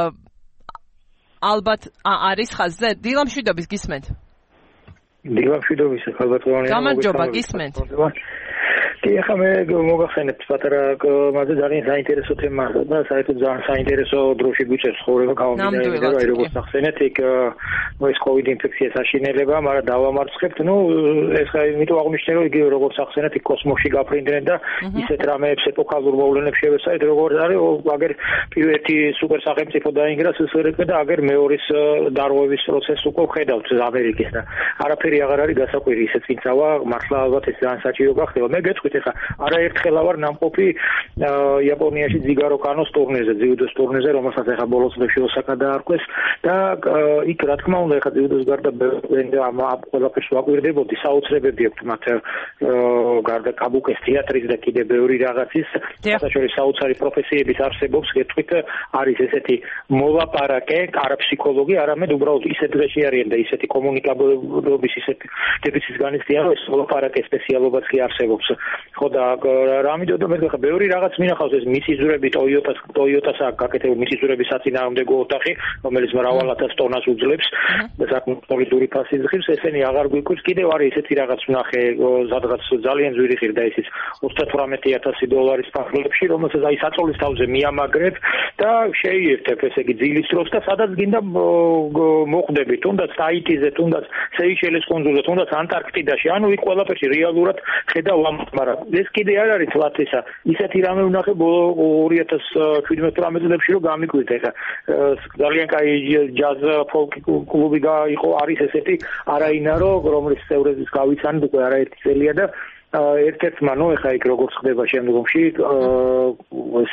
ალბათ არის ხაზზე. დილომშვიდობის გისმენთ?
დილომშვიდობის ხალბატონი.
გამარჯობა, გისმენთ.
კი, ახლა მე მოგახსენებთ პატარა მასე ძალიან საინტერესო თემა და საერთოდ ძალიან საინტერესო დროში გვიწერს ცხოვრება გამომდინარე როგორც ახსენეთ იქ ეს COVID ინფექციის აშინელება, მაგრამ დავამარცხებთ, ნუ ეს ხა იმიტომ აღნიშნე რომ იგივე როგორც ახსენეთ იქ კოსმოსში გაფრინდნენ და ისეთ რამეებს ეპოქალურ მოვლენებს შევეცადეთ როგორც არის აგერ პირველი სუპერ სახელმწიფო დაინგრა სსრკ და აგერ მეორის დარღვევის პროცესს უკვე ხედავთ ამერიკის და არაფერი აღარ არის გასაკვირი ისე წინსავა მართლა ალბათ ეს ძალიან საჭირო გახდება. მე გეტყვით ეხა არაერთხელა ვარ ნამყოფი იაპონიაში ძიგარო კანოს ტურნირზე, ძიუდოს ტურნირზე, რომელსაც ეხა ბოლოს წლებში ოსაკა დაარქვეს და იქ რა თქმა უნდა ეხა ძიუდოს გარდა ამ ყველაფერს ვაკვირდებოდი, საოცრებები აქვს მათ გარდა კაბუკეს თეატრის და კიდე ბევრი რაღაცის, საერთოდ საოცარი პროფესიების არსებობს, გეტყვით არის ესეთი მოლაპარაკე, არაფსიქოლოგი, არამედ უბრალოდ ისეთ დღეში არიან და ისეთი კომუნიკაბილობის ისეთი დეფიციტის განიცდიან, რომ ეს მოლაპარაკე სპეციალობაც კი არსებობს. ხო და რამიდო და მე ხა ბევრი რაღაც მინახავს ეს მისიზურები Toyota-ს Toyota-ს აქვს გაკეთებული მისიზურების საწინააღმდეგო ოთახი, რომელიც მრავალ ათას ტონას უძლებს და საკმაოდ პოლიტური ფასი იღებს, ესენი აღარ გვიკვირს. კიდევ არის ესეთი რაღაც ვნახე, სადღაც ძალიან ძვირი ხირდა ისიც ოცდათვრამეტი ათასი დოლარის ფარგლებში, რომელსაც აი საწოლის თავზე მიამაგრებ და შეიერთებ ესე იგი ძილის დროს და სადაც გინდა მოხვდები, თუნდაც ტაიტიზე, თუნდაც სეიშელის კუნძულზე, თუნდაც ანტარქტიდაში, ანუ იქ ყველაფერში რეალურად ხედავ მაგრამ ეს კიდე არ არის თვათ ისა ისეთი რამე ვნახე ორი ათას შვიდმეტ წლებში რომ გამიკვირდა ეხა ძალიან კაი ჯაზ ფოლკი კლუბი იყო არის ესეთი არაინარო რომლის წევრების გავიცანით უკვე არაერთი წელია და ერთ-ერთმა ნუ ეხა იქ როგორც ხდება შემდგომში ეს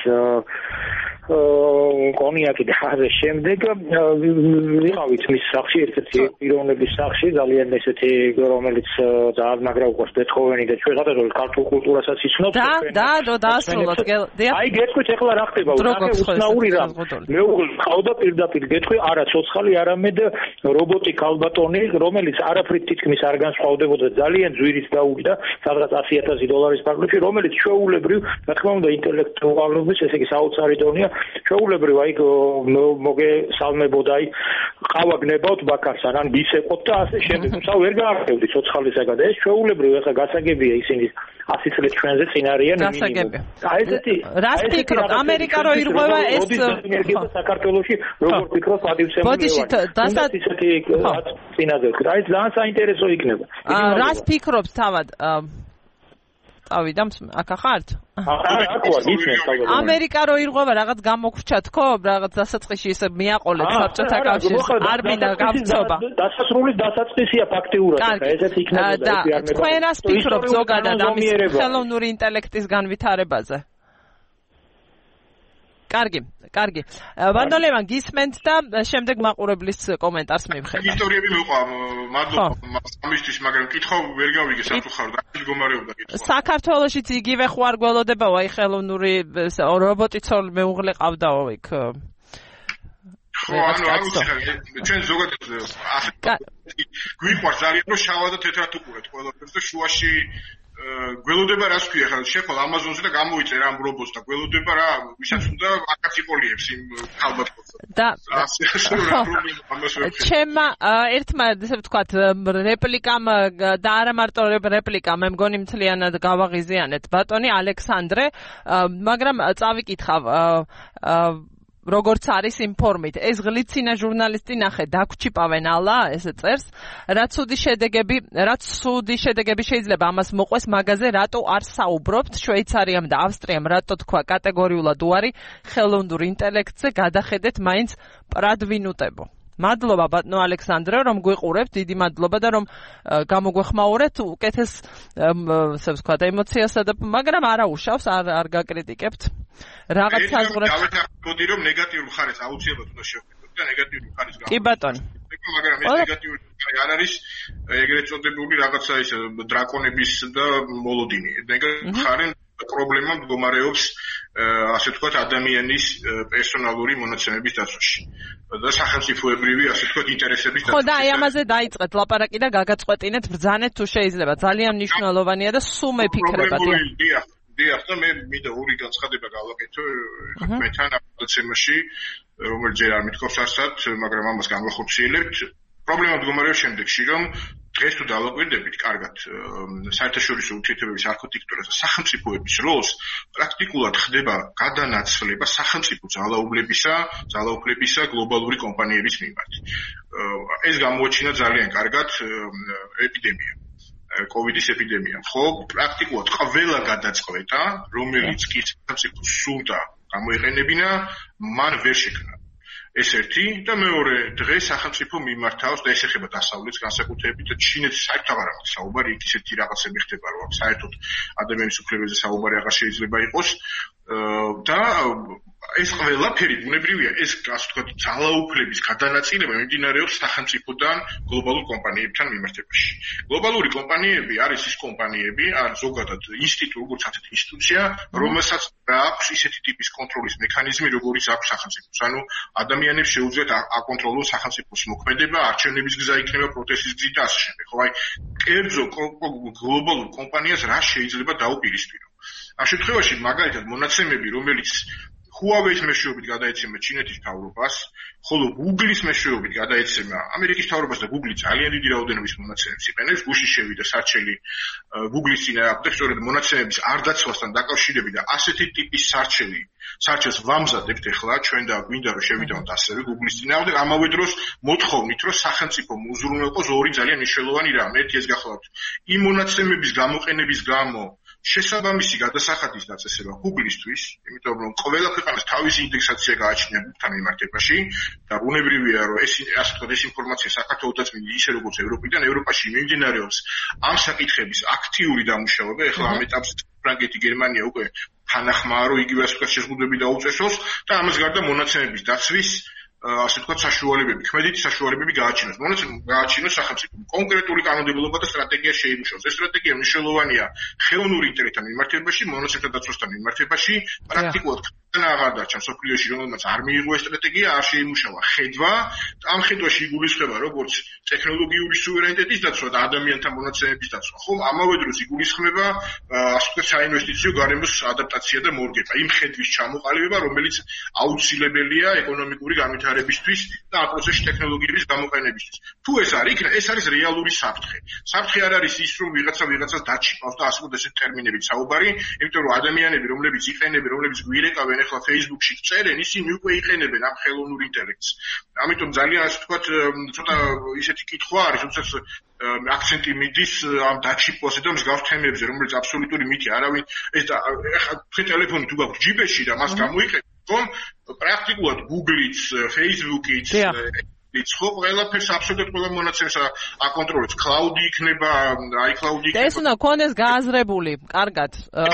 კონიაკი და ხაზე შემდეგ ვიყავით მის სახში ერთ-ერთი პიროვნების სახში ძალიან ესეთი რომელიც ძალიან მაგრა უყურს ბეთჰოვენი და ჩვენ სადღაც ქართულ კულტურასაც იცნობთ
და და და დაასრულოთ
აი გეტყვით ეხლა რა ხდება ნახე უცნაური რა მე ყავდა პირდაპირ გეტყვი არა ცოცხალი არამედ რობოტი ქალბატონი რომელიც არაფრით თითქმის არ განსხვავდებოდა ძალიან ძვირიც დაუვიდა სადღაც ასი ათასი დოლარის ფარგლებში რომელიც ჩვეულებრივ რა თქმა უნდა ინტელექტუალობის ესე იგი საოცარი დონეა ჩვეულებრივ აი მოგესალმებოდა აი ყავა გნებავთ ბაქარსან ან ბისეყოთ და ასე შემდეგ თუმცა ვერ გაარკვევდი ცოცხალისაგან და ეს ჩვეულებრივ ეხლა გასაგებია ისინი ასი წელი ჩვენზე წინ არიან მინიმუმ აი ესეთი
რას ფიქრობ ამერიკა რო ირღვევა ეს
ენერგია საქართველოში როგორ ფიქრობ ადივცემული
ბოდიში დასად
ისეთი წინაზე ვქრა აი ძალიან საინტერესო იქნება
რას ფიქრობ თავად ავიდა აქა ხართ? ამერიკა რო ირღვევა რაღაც გამოგვრჩა თქო, რაღაც დასაწყისში ისე მიაყოლეთ საბჭოთა კავშირს, არ მინდა გამწობა.
დასასრულის დასაწყისია ფაქტიურად, ხა ესეც იქნებოდა.
და თქვენ რას ფიქრობთ ზოგადად ამის ხელოვნური ინტელექტის განვითარებაზე? კარგი, კარგი. ვანდოლევან გისმენთ და შემდეგ მაყურებლის კომენტარს მივხედავ.
ისტორიები მოყვა, მადლობა ამისთვის, მაგრამ კითხვა ვერ გავიგე საფუხარ და მდგომარეობდა კითხვა.
საქართველოშიც იგივე ხო არ გველოდებაო, აი ხელოვნური რობოტი ცოლ მეუღლე ყავდაო იქ.
ხო, ანუ ანუ ჩვენ ზოგადად გვიყვარს ძალიან რომ შავა და თეთრად უყურეთ ყველაფერს და შუაში გველოდება რას ქვია ხა შეხვალ ამაზონზე და გამოიწერ ამ რობოტს და გველოდება რა ვისაც უნდა აკაც იყოლიებს იმ ქალბატონს
და ჩემმა ერთმა ესე ვთქვათ რეპლიკამ და არა მარტო რეპლიკამ მე მგონი მთლიანად გავაღიზიანეთ ბატონი ალექსანდრე მაგრამ წავიკითხავ როგორც არის იმ ფორმით. ეს ღლიცინა ჟურნალისტი ნახე დაგჩიპავენ ალა, ესე წერს, რაც ცუდი შედეგები, რაც ცუდი შედეგები შეიძლება ამას მოყვეს მაგაზე, რატო არ საუბრობთ? შვეიცარიამ და ავსტრიამ რატო თქვა კატეგორიულად უარი ხელოვნურ ინტელექტზე, გადახედეთ მაინც პრად ვინუტებო. მადლობა ბატონო ალექსანდრე, რომ გვიყურებთ, დიდი მადლობა და რომ გამოგვეხმაურეთ უკეთეს ასე ვთქვათ ემოციასა და მაგრამ არა უშავს, არ არ გაკრიტიკებთ. რაღაც საზღვრებს
დავეთანხმდი რომ ნეგატიურ მხარეს აუცილებლად უნდა შევხედოთ და ნეგატიური მხარის გამო.
კი ბატონო.
მაგრამ ეს ნეგატიური მხარე არ არის ეგრეთ წოდებული რაღაცა ის დრაკონების და მოლოდინი. ნეგატიური მხარე პრობლემა მდგომარეობს ასე ვთქვათ ადამიანის პერსონალური მონაცემების დაცვაში და სახელმწიფოებრივი ასე ვთქვათ ინტერესების დაცვაში.
ხო და აი ამაზე დაიწყეთ ლაპარაკი და გაგაწყვეტინეთ ბრძანეთ თუ შეიძლება. ძალიან მნიშვნელოვანია და სულ მეფიქრებათ.
დიახ, დიახ და მე მინდა ორი განცხადება გავაკეთო მეთან აპლიკაციაში, რომელიც ჯერ არ მithქვავს არსად, მაგრამ ამას განვახორციელებთ. პრობლემა მდგომარეობს შემდეგში, რომ დღეს თუ დავაკვირდებით კარგად საერთაშორისო ურთიერთობების არქიტექტურას და სახელმწიფოების როლს, პრაქტიკულად ხდება გადანაცვლება სახელმწიფო ძალაუფლებისა, ძალაუფლებისა გლობალური კომპანიების მიმართ. ეს გამოაჩინა ძალიან კარგად ეპიდემია. კოვიდის ეპიდემია. ხო, პრაქტიკულად ყველა გადაწყვეტა, რომელიც კი სახელმწიფოს სურდა გამოიყენებინა, მან ვერ შექმნა. ეს ერთი და მეორე დღეს სახელმწიფო მიმართავს და ეს ეხება დასავლეთს განსაკუთრებით და ჩინეთს საერთოდ არ აქვს საუბარი, იქ ისეთი რაღაცები ხდება, რომ საერთოდ ადამიანის უფლებებზე საუბარი აღარ შეიძლება იყოს და ეს ყველაფერი ბუნებრივია, ეს ასე ვთქვათ ძალაუფლების გადანაწილება მიმდინარეობს სახელმწიფოდან გლობალურ კომპანიებთან მიმართებაში. გლობალური კომპანიები არის ის კომპანიები, ან ზოგადად ინსტიტუტი, როგორც ასეთი ინსტიტუცია, რომელსაც აქვს ისეთი ტიპის კონტროლის მექანიზმი, როგორც აქვს სახელმწიფოს. ანუ ადამიანებს შეუძლიათ აკონტროლოს სახელმწიფოს მოქმედება, არჩევნების გზა იქნება, პროტესტის გზით და ასე შემდეგ. ხო, აი, კერძო გლობალურ კომპანიას რა შეიძლება დაუპირისპირო. ამ შემთხვევაში მაგალითად მონაცემები, რომელიც Huawei-ის მეშვეობით გადაეცემა ჩინეთის მთავრობას, ხოლო Google-ის მეშვეობით გადაეცემა ამერიკის მთავრობას და Google ძალიან დიდი რაოდენობის მონაცემებს იყენებს, გუშინ შევიდა სარჩელი Google-ის წინააღმდეგ, სწორედ მონაცემების არ დაცვასთან დაკავშირებით და ასეთი ტიპის სარჩელი, სარჩელს ვამზადებთ ახლა ჩვენ და გვინდა რომ შევიდავნოთ ასევე Google-ის წინააღმდეგ, ამავე დროს მოთხოვნით, რომ სახელმწიფო უზრუნველყოს ორი ძალიან მნიშვნელოვანი რამ. ერთი ეს გახლავთ იმ მონაცემების გამოყენების გამო შესაბამისი გადასახადის დაწესება Google-ისთვის, იმიტომ რომ ყველა ქვეყანას თავისი ინდექსაცია გააჩნია Google-თან მიმართებაში და ბუნებრივია რომ ეს ასე ვთქვათ ეს ინფორმაცია საქართველოსაც მინდა ისე როგორც ევროპიდან ევროპაში მიმდინარეობს ამ საკითხების აქტიური დამუშავება, ეხლა ამ ეტაპზე ფრანგეთი, გერმანია უკვე თანახმაა რომ იგივე ასე ვთქვათ შეზღუდვები დაუწესოს და ამას გარდა მონაცემების დაცვის ასე ვთქვათ საშუალებები, ქმედითი საშუალებები გააჩინოს. მონაცემები გააჩინოს სახელმწიფომ. კონკრეტული კანონმდებლობა და სტრატეგია შეიმუშაოს. ეს სტრატეგია მნიშვნელოვანია ხელოვნურ ინტელექტთან მიმართებაში, მონაცემთა დაცვასთან მიმართებაში, პრაქტიკულად აღარ დარჩა სოფლიოში, რომელმაც არ მიიღო ეს სტრატეგია, არ შეიმუშავა ხედვა, და ამ ხედვაში იგულისხმება როგორც ტექნოლოგიური სუვერენიტეტის დაცვა და ადამიანთა მონაცემების დაცვა. ხო, ამავე დროს იგულისხმება ასე ვთქვათ საინვესტიციო გარემოს ადაპტაცია და მორგება, იმ ხედვის ჩამოყალიბება, რომელიც აუცილებელია ეკონომიკური განვითარებისთვის და ამ პროცესში ტექნოლოგიების გამოყენებისთვის. თუ ეს არ იქნება, ეს არის რეალური საფრთხე. საფრთხე არ არის ის, რომ ვიღაცა ვიღაცას დაჩიპავს და ასე ვთქვათ ესეთ ტერმინებით საუბარი, იმიტომ რომ ადამიანები, რომლებიც იყენებენ, რომლებიც გვირეკავენ ახლა Facebook-ში წერენ, ისინი უკვე იყენებენ ამ ხელოვნურ ინტელექტს. ამიტომ ძალიან ასე ვთქვათ ცოტა ისეთი კითხვა არის, რომელსაც აქცენტი მიდის ამ დაჩიპვაზე და მსგავს თემებზე, რომელიც აბსოლუტური მითი არავინ ეს და ახლა თქვენ ტელეფონი თუ გაქვთ ჯიბეში და მას გამოიყენებთ, რომ პრაქტიკულად Google-იც, Facebook-იც ის ხო ყველაფერს აბსოლუტურად ყველა მონაცემს აკონტროლებს. Cloud-ი იქნება, iCloud-ი იქნება.
ეს უნდა კონდეს გააზრებული, კარგად.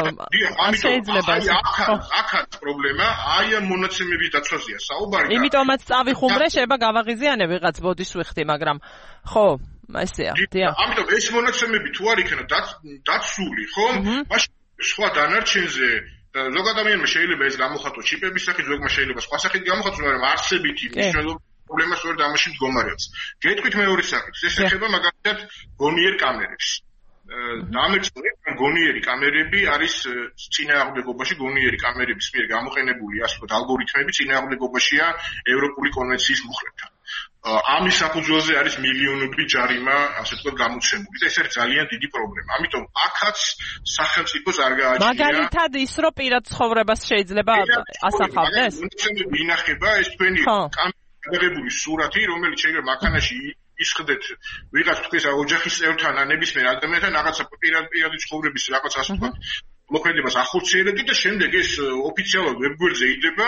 შეიძლება ეს. აქაც პრობლემა, აი ამ მონაცემების დაცვაზეა საუბარი.
იმიტომაც წავიხუმრე, შეიძლება გავაღიზიანე ვიღაც ბოდიშ ვიხდი, მაგრამ ხო, ესეა.
ამიტომ ეს მონაცემები თუ არ იქნება დაცული, ხო? მაშინ სხვა დანარჩენზე ზოგ ადამიანმა შეიძლება ეს გამოხატოს ჩიპების სახით, ზოგმა შეიძლება სხვა სახით გამოხატოს, მაგრამ არსებითი მნიშვნელობა პრობლემა სწორედ ამაში მდგომარეობს. გეტყვით მეორე საკითხს, ეს ეხება მაგალითად გონიერ კამერებს. დამეწონეთ, რომ გონიერი კამერები არის წინააღმდეგობაში, გონიერი კამერების მიერ გამოყენებული ასე ვთქვათ ალგორითმები წინააღმდეგობაშია ევროპული კონვენციის მუხლებთან. ამის საფუძველზე არის მილიონობით ჯარიმა, ასე ვთქვათ, გამოცემული. და ეს არის ძალიან დიდი პრობლემა. ამიტომ აქაც სახელმწიფოს არ გააჩნია.
მაგალითად ის რომ პირად ცხოვრებას შეიძლება ასახავდეს?
მონაცემები ინახება ეს თქვენი კამერებული სურათი, რომელიც შეიძლება მანქანაში ისხდეთ ვიღაც თქვენს ოჯახის წევრთან ან ნებისმიერ ადამიანთან რაღაცა პირადი ცხოვრების რაღაც ასე ვთქვათ მოქმედებას ახორციელებთ და შემდეგ ეს ოფიციალურად ვებგვერდზე იდება.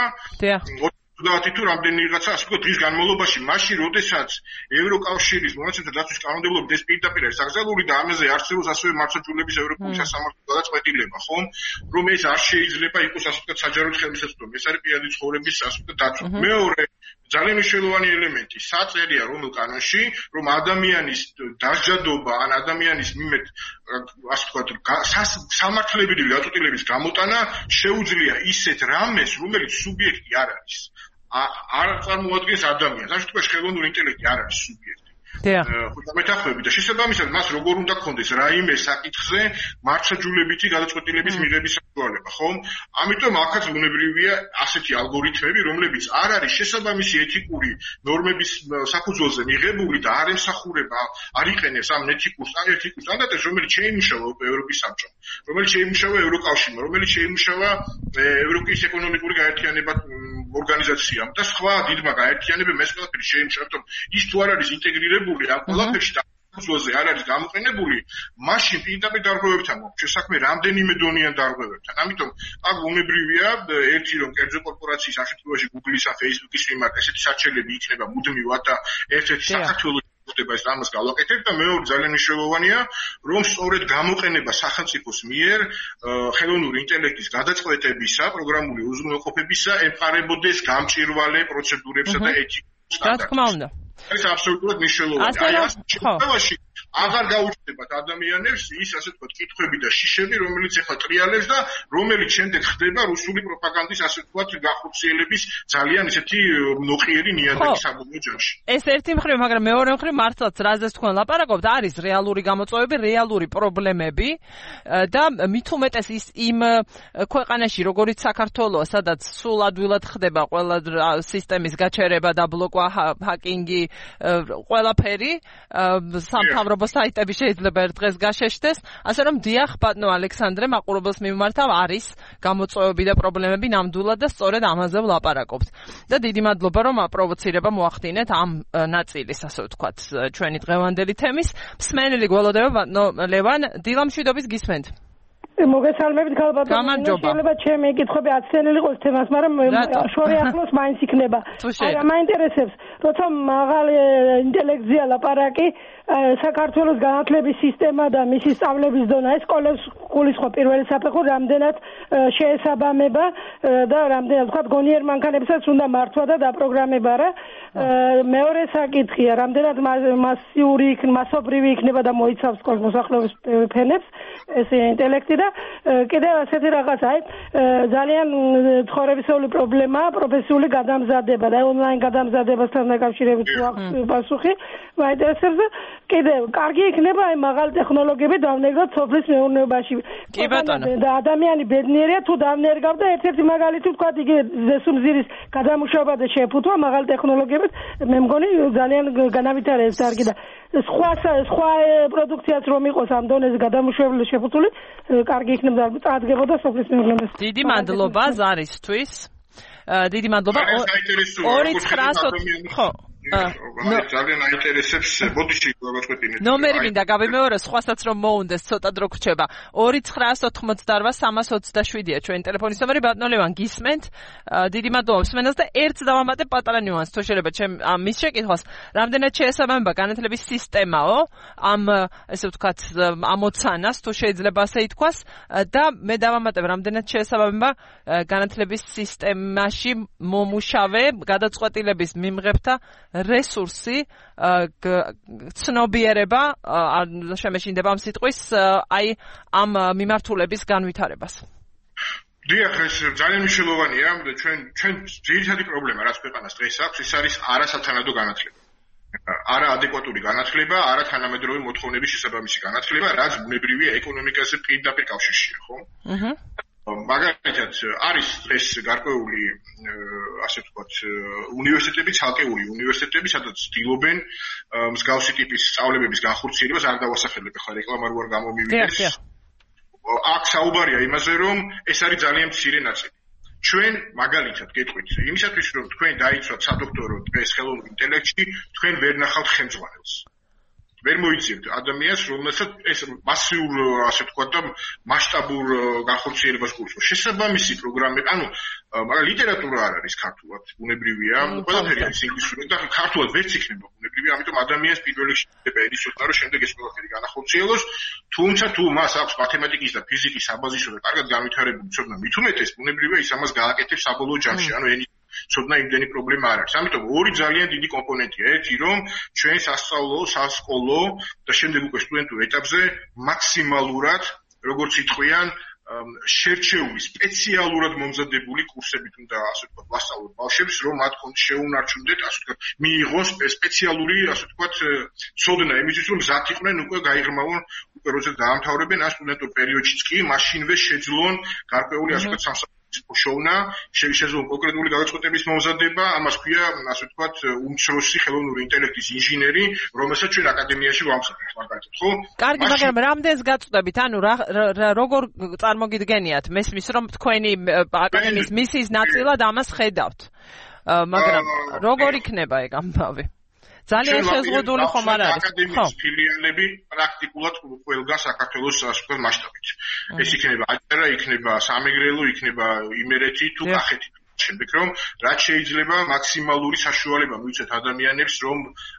ოცდაათი თუ რამდენი რაღაცა ასე ვთქვათ დღის განმავლობაში, მაშინ როდესაც ევროკავშირის მონაცემთა დაცვის კანონმდებლობით ეს პირდაპირ არის აკრძალული და ამაზე არსებობს ასევე მართლმსაჯულების ევროპული სასამართლო გადაწყვეტილება, ხომ? რომ ეს არ შეიძლება იყოს ასე ვთქვათ საჯაროდ ხელმისაწვდომი. ეს არის პირადი ცხოვრების ასე ვთქვათ დაცვა. მეორე ძალიან მნიშვნელოვანი ელემენტი საწერია რომელ კანონში, რომ ადამიანის დასჯადობა ან ადამიანის მიმეთ ასე ვთქვათ სამართლებრივი გაწყვეტილების გამოტანა შეუძლია ისეთ რამეს, რომელიც სუბიექტი არ არის. არ წარმოადგენს ადამიანს. ამ შემთხვევაში ხელოვნური ინტელექტი არ არის სუბიექტი. ხო, მეთახვები და შესაბამისად მას როგორ უნდა ქონდეს რაიმე საკითხზე მართლმსაჯულებითი გადაწყვეტილების მიღების საშუალება, ხომ? ამიტომ აქაც ბუნებრივია ასეთი ალგორითმები, რომლებიც არ არის შესაბამისი ეთიკური ნორმების საფუძველზე მიღებული და არ ემსახურება, არ იყენებს ამ ეთიკურ ეთიკურ სტანდარტებს, რომელიც შეიმუშავა ევროპის საბჭომ, რომელიც შეიმუშავა ევროკავშირმა, რომელიც შეიმუშავა ევროპის ეკონომიკური გაერთიანება ორგანიზაციამ და სხვა დიდმა გაერთიანებამ ეს ყველაფერი შეიმუშავა, რომ ის თუ არ არის ინტეგრირებული ამ ყველაფერში და საფუძველზე არ არის გამოყენებული, მაშინ პირდაპირ დარღვევებთან მოგვჭირ საქმე რამდენიმე დონიან დარღვევებთან. ამიტომ აქ უნებრივია ერთი რომ კერძო კორპორაციის ამ შემთხვევაში Google-ისა, Facebook-ის მიმართ ესეთი საჩელები იქნება მუდმივად და ერთ-ერთი საქართველოს ხდება ეს ამას გავაკეთებ და მეორე ძალიან მნიშვნელოვანია რომ სწორედ გამოყენება სახელმწიფოს მიერ ხელოვნური ინტელექტის გადაწყვეტებისა, პროგრამული უზრუნველყოფებისა ემყარებოდეს გამჭირვალე პროცედურებსა და ეთიკურ სტანდარტებს. ეს აბსოლუტურად მნიშვნელოვანია. აი ამ შემთხვევაში აღარ გაუჩნდებათ ადამიანებს ის ასე ვთქვათ კითხვები და შიშები, რომელიც ახლა ტრიალებს და რომელიც შემდეგ ხდება რუსული პროპაგანდის ასე ვთქვათ გახორციელების ძალიან ისეთი ნოყიერი ნიადაგი საბოლოო ჯამში.
ეს ერთი მხრივ, მაგრამ მეორე მხრივ მართლაც რაზეც თქვენ ლაპარაკობთ, არის რეალური გამოწვევები, რეალური პრობლემები და მით უმეტეს ის იმ ქვეყანაში, როგორიც საქართველოა, სადაც სულ ადვილად ხდება ყველა სისტემის გაჩერება და ბლოკვა, ჰაკინგი, ყველაფერი, სამთავრობო საიტები შეიძლება ერთ დღეს გაშეშდეს, ასე რომ დიახ ბატონო ალექსანდრე მაყურებელს მიმართავ არის გამოწვევები და პრობლემები ნამდვილად და სწორედ ამაზე ვლაპარაკობთ. და დიდი მადლობა რომ აპროვოცირება მოახდინეთ ამ ნაწილის, ასე ვთქვათ, ჩვენი დღევანდელი თემის. მსმენელი გველოდება ბატონო ლევან, დილამშვიდობის გისმენთ.
მოგესალმებით ქალბატონო, შეიძლება ჩემი კითხვები აცნელი იყოს თემას, მაგრამ შორი ახლოს მაინც იქნება. არა, მაინტერესებს, როცა მაღალი ინტელექტზეა ლაპარაკი, საქართველოს განათლების სისტემა და მისი სწავლების დონა, ეს სკოლებს გულისხმობ პირველი საფეხური რამდენად შეესაბამება და რამდენად ვთქვათ გონიერ მანქანებსაც უნდა მართვა და დაპროგრამება რა. მეორე საკითხია, რამდენად მასიური, მასობრივი იქნება და მოიცავს მოსახლეობის ფენებს ეს ინტელექტი და კიდევ ასეთი რაღაცა, აი ძალიან ცხოვრებისეული პრობლემაა პროფესიული გადამზადება და ონლაინ გადამზადებასთან დაკავშირებით აქვს პასუხი. მაინტერესებს კიდევ კარგი იქნება აი მაღალი ტექნოლოგიები დავნერგოთ სოფლის მეურნეობაში.
კი ბატონო.
და ადამიანი ბედნიერია თუ დავნერგავ და ერთ-ერთი მაგალითი ვთქვათ იგი ზესუმზირის გადამუშავება და შეფუთვა მაღალი ტექნოლოგიებით მე მგონი ძალიან განავითარებს ეს დარგი და სხვა სხვა პროდუქციაც რომ იყოს ამ დონეზე გადამუშავებული შეფუთული კარგი იქნება წარდგებოდა სოფლის მეურნეობაში.
დიდი მადლობა ზარისთვის. დიდი მადლობა. ორი ცხრაასო ხო
ძალიან აინტერესებს ბოდიში გავაწყეთინეთ.
ნომერი მინდა გავიმეორე, სხვასაც რომ მოუნდეს, ცოტა დრო გრჩება. ორი ცხრაასო ოცდაოთხმოცდაოთხ სამას ოცდაშვიდია ჩვენი ტელეფონის ნომერი. ბატონო ლევან, გისმენთ? დიდი მადლობა მსმენელს და ერთ დავამატებ პატარა ნიუანსს, თუ შეიძლება ჩემ მის შეკითხვას, რამდენად შეესაბამება განათლების სისტემაო ამ ესე ვთქვათ ამოცანას, თუ შეიძლება ასე ითქვას და მე დავამატებ რამდენად შეესაბამება განათლების სისტემაში მომუშავე გადაწყვეტილების მიმღებთა რესურსი, ცნობიერება, შემეშინდება ამ სიტყვის, აი ამ მიმართულების განვითარებას.
დიახ, ეს ძალიან მნიშვნელოვანია, ჩვენ ჩვენ ძირითადი პრობლემა, რაც ქვეყანას დღეს აქვს, ეს არის არასათანადო განათლება. არაადეკვატური განათლება, არათანამედროვე მოთხოვნების შესაბამისი განათლება, რაც ბუნებრივია ეკონომიკაზე პირდაპირ კავშირშია, ხო? აჰა. მაგალითად არის დღეს გარკვეული ასე ვთქვათ უნივერსიტეტები, ცალკეული უნივერსიტეტები, სადაც ცდილობენ მსგავსი ტიპის სწავლებების განხორციელებას, არ დავასახელებ ახლა რეკლამა რო არ გამომივიდეს. აქ საუბარია იმაზე, რომ ეს არის ძალიან მცირე ნაწილი. ჩვენ მაგალითად გეტყვით, იმისათვის რომ თქვენ დაიცვათ სადოქტორო დღეს ხელოვნურ ინტელექტში, თქვენ ვერ ნახავთ ხელმძღვანელს. ვერ მოიძიებთ ადამიანს, რომელსაც ეს მასიურ, ასე ვთქვათ, და მასშტაბურ განხორციელებას გულისხმობს. შესაბამისი პროგრამები, ანუ მაგრამ ლიტერატურა არ არის ქართულად, ბუნებრივია, ყველაფერი არის ინგლისურად და ქართულად ვერც იქნება ბუნებრივია, ამიტომ ადამიანს პირველ რიგში შეიძლება ერისოთა, რომ შემდეგ ეს ყველაფერი განახორციელოს, თუმცა თუ მას აქვს მათემატიკის და ფიზიკის საბაზისო და კარგად განვითარებული ცოდნა, მით უმეტეს ბუნებრივია ის ამას გააკეთებს საბოლოო ჯამში, ანუ ენის ცოდნა იმდენი პრობლემა არ არის. ამიტომ ორი ძალიან დიდი კომპონენტია. ერთი რომ ჩვენ სასწავლო, სასკოლო და შემდეგ უკვე სტუდენტურ ეტაპზე მაქსიმალურად, როგორც იტყვიან, შერჩეული სპეციალურად მომზადებული კურსებით უნდა ასე ვთქვათ ვასწავლოთ ბავშვებს, რომ მათ შეუნარჩუნდეთ, ასე ვთქვათ, მიიღოს სპეციალური, ასე ვთქვათ, ცოდნა იმისთვის, რომ მზად იყვნენ უკვე გაიღრმავონ, უკვე როდესაც დაამთავრებენ ამ სტუდენტურ პერიოდშიც კი მაშინვე შეძლონ გარკვეული, ასე ვთქვათ, სამსახურის შოვნა, შეეძლო კონკრეტული გადაწყვეტების მომზადება, ამას ქვია, ასე ვთქვათ, უმცროსი ხელოვნური ინტელექტის ინჟინერი, რომელსაც ჩვენ აკადემიაში ვამსახურებთ, მაგალითად, ხო?
კარგი, მაგრამ რამდენს გაწყვეტებით, ანუ როგორ წარმოგიდგენიათ, მესმის რომ თქვენი აკადემიის მისიის ნაწილად ამას ხედავთ. მაგრამ როგორ იქნება ეგ ამბავი? ძალიან შეზღუდული ხომ არ არის?
აკადემიის ფილიალები პრაქტიკულად ყველგან საქართველოს ასაკობრივ მასშტაბით. ეს იქნება აჭარა, იქნება სამეგრელო, იქნება იმერეთი თუ კახეთი. შემდეგ რომ რაც შეიძლება მაქსიმალური საშუალება მივიცეთ ადამიანებს, რომ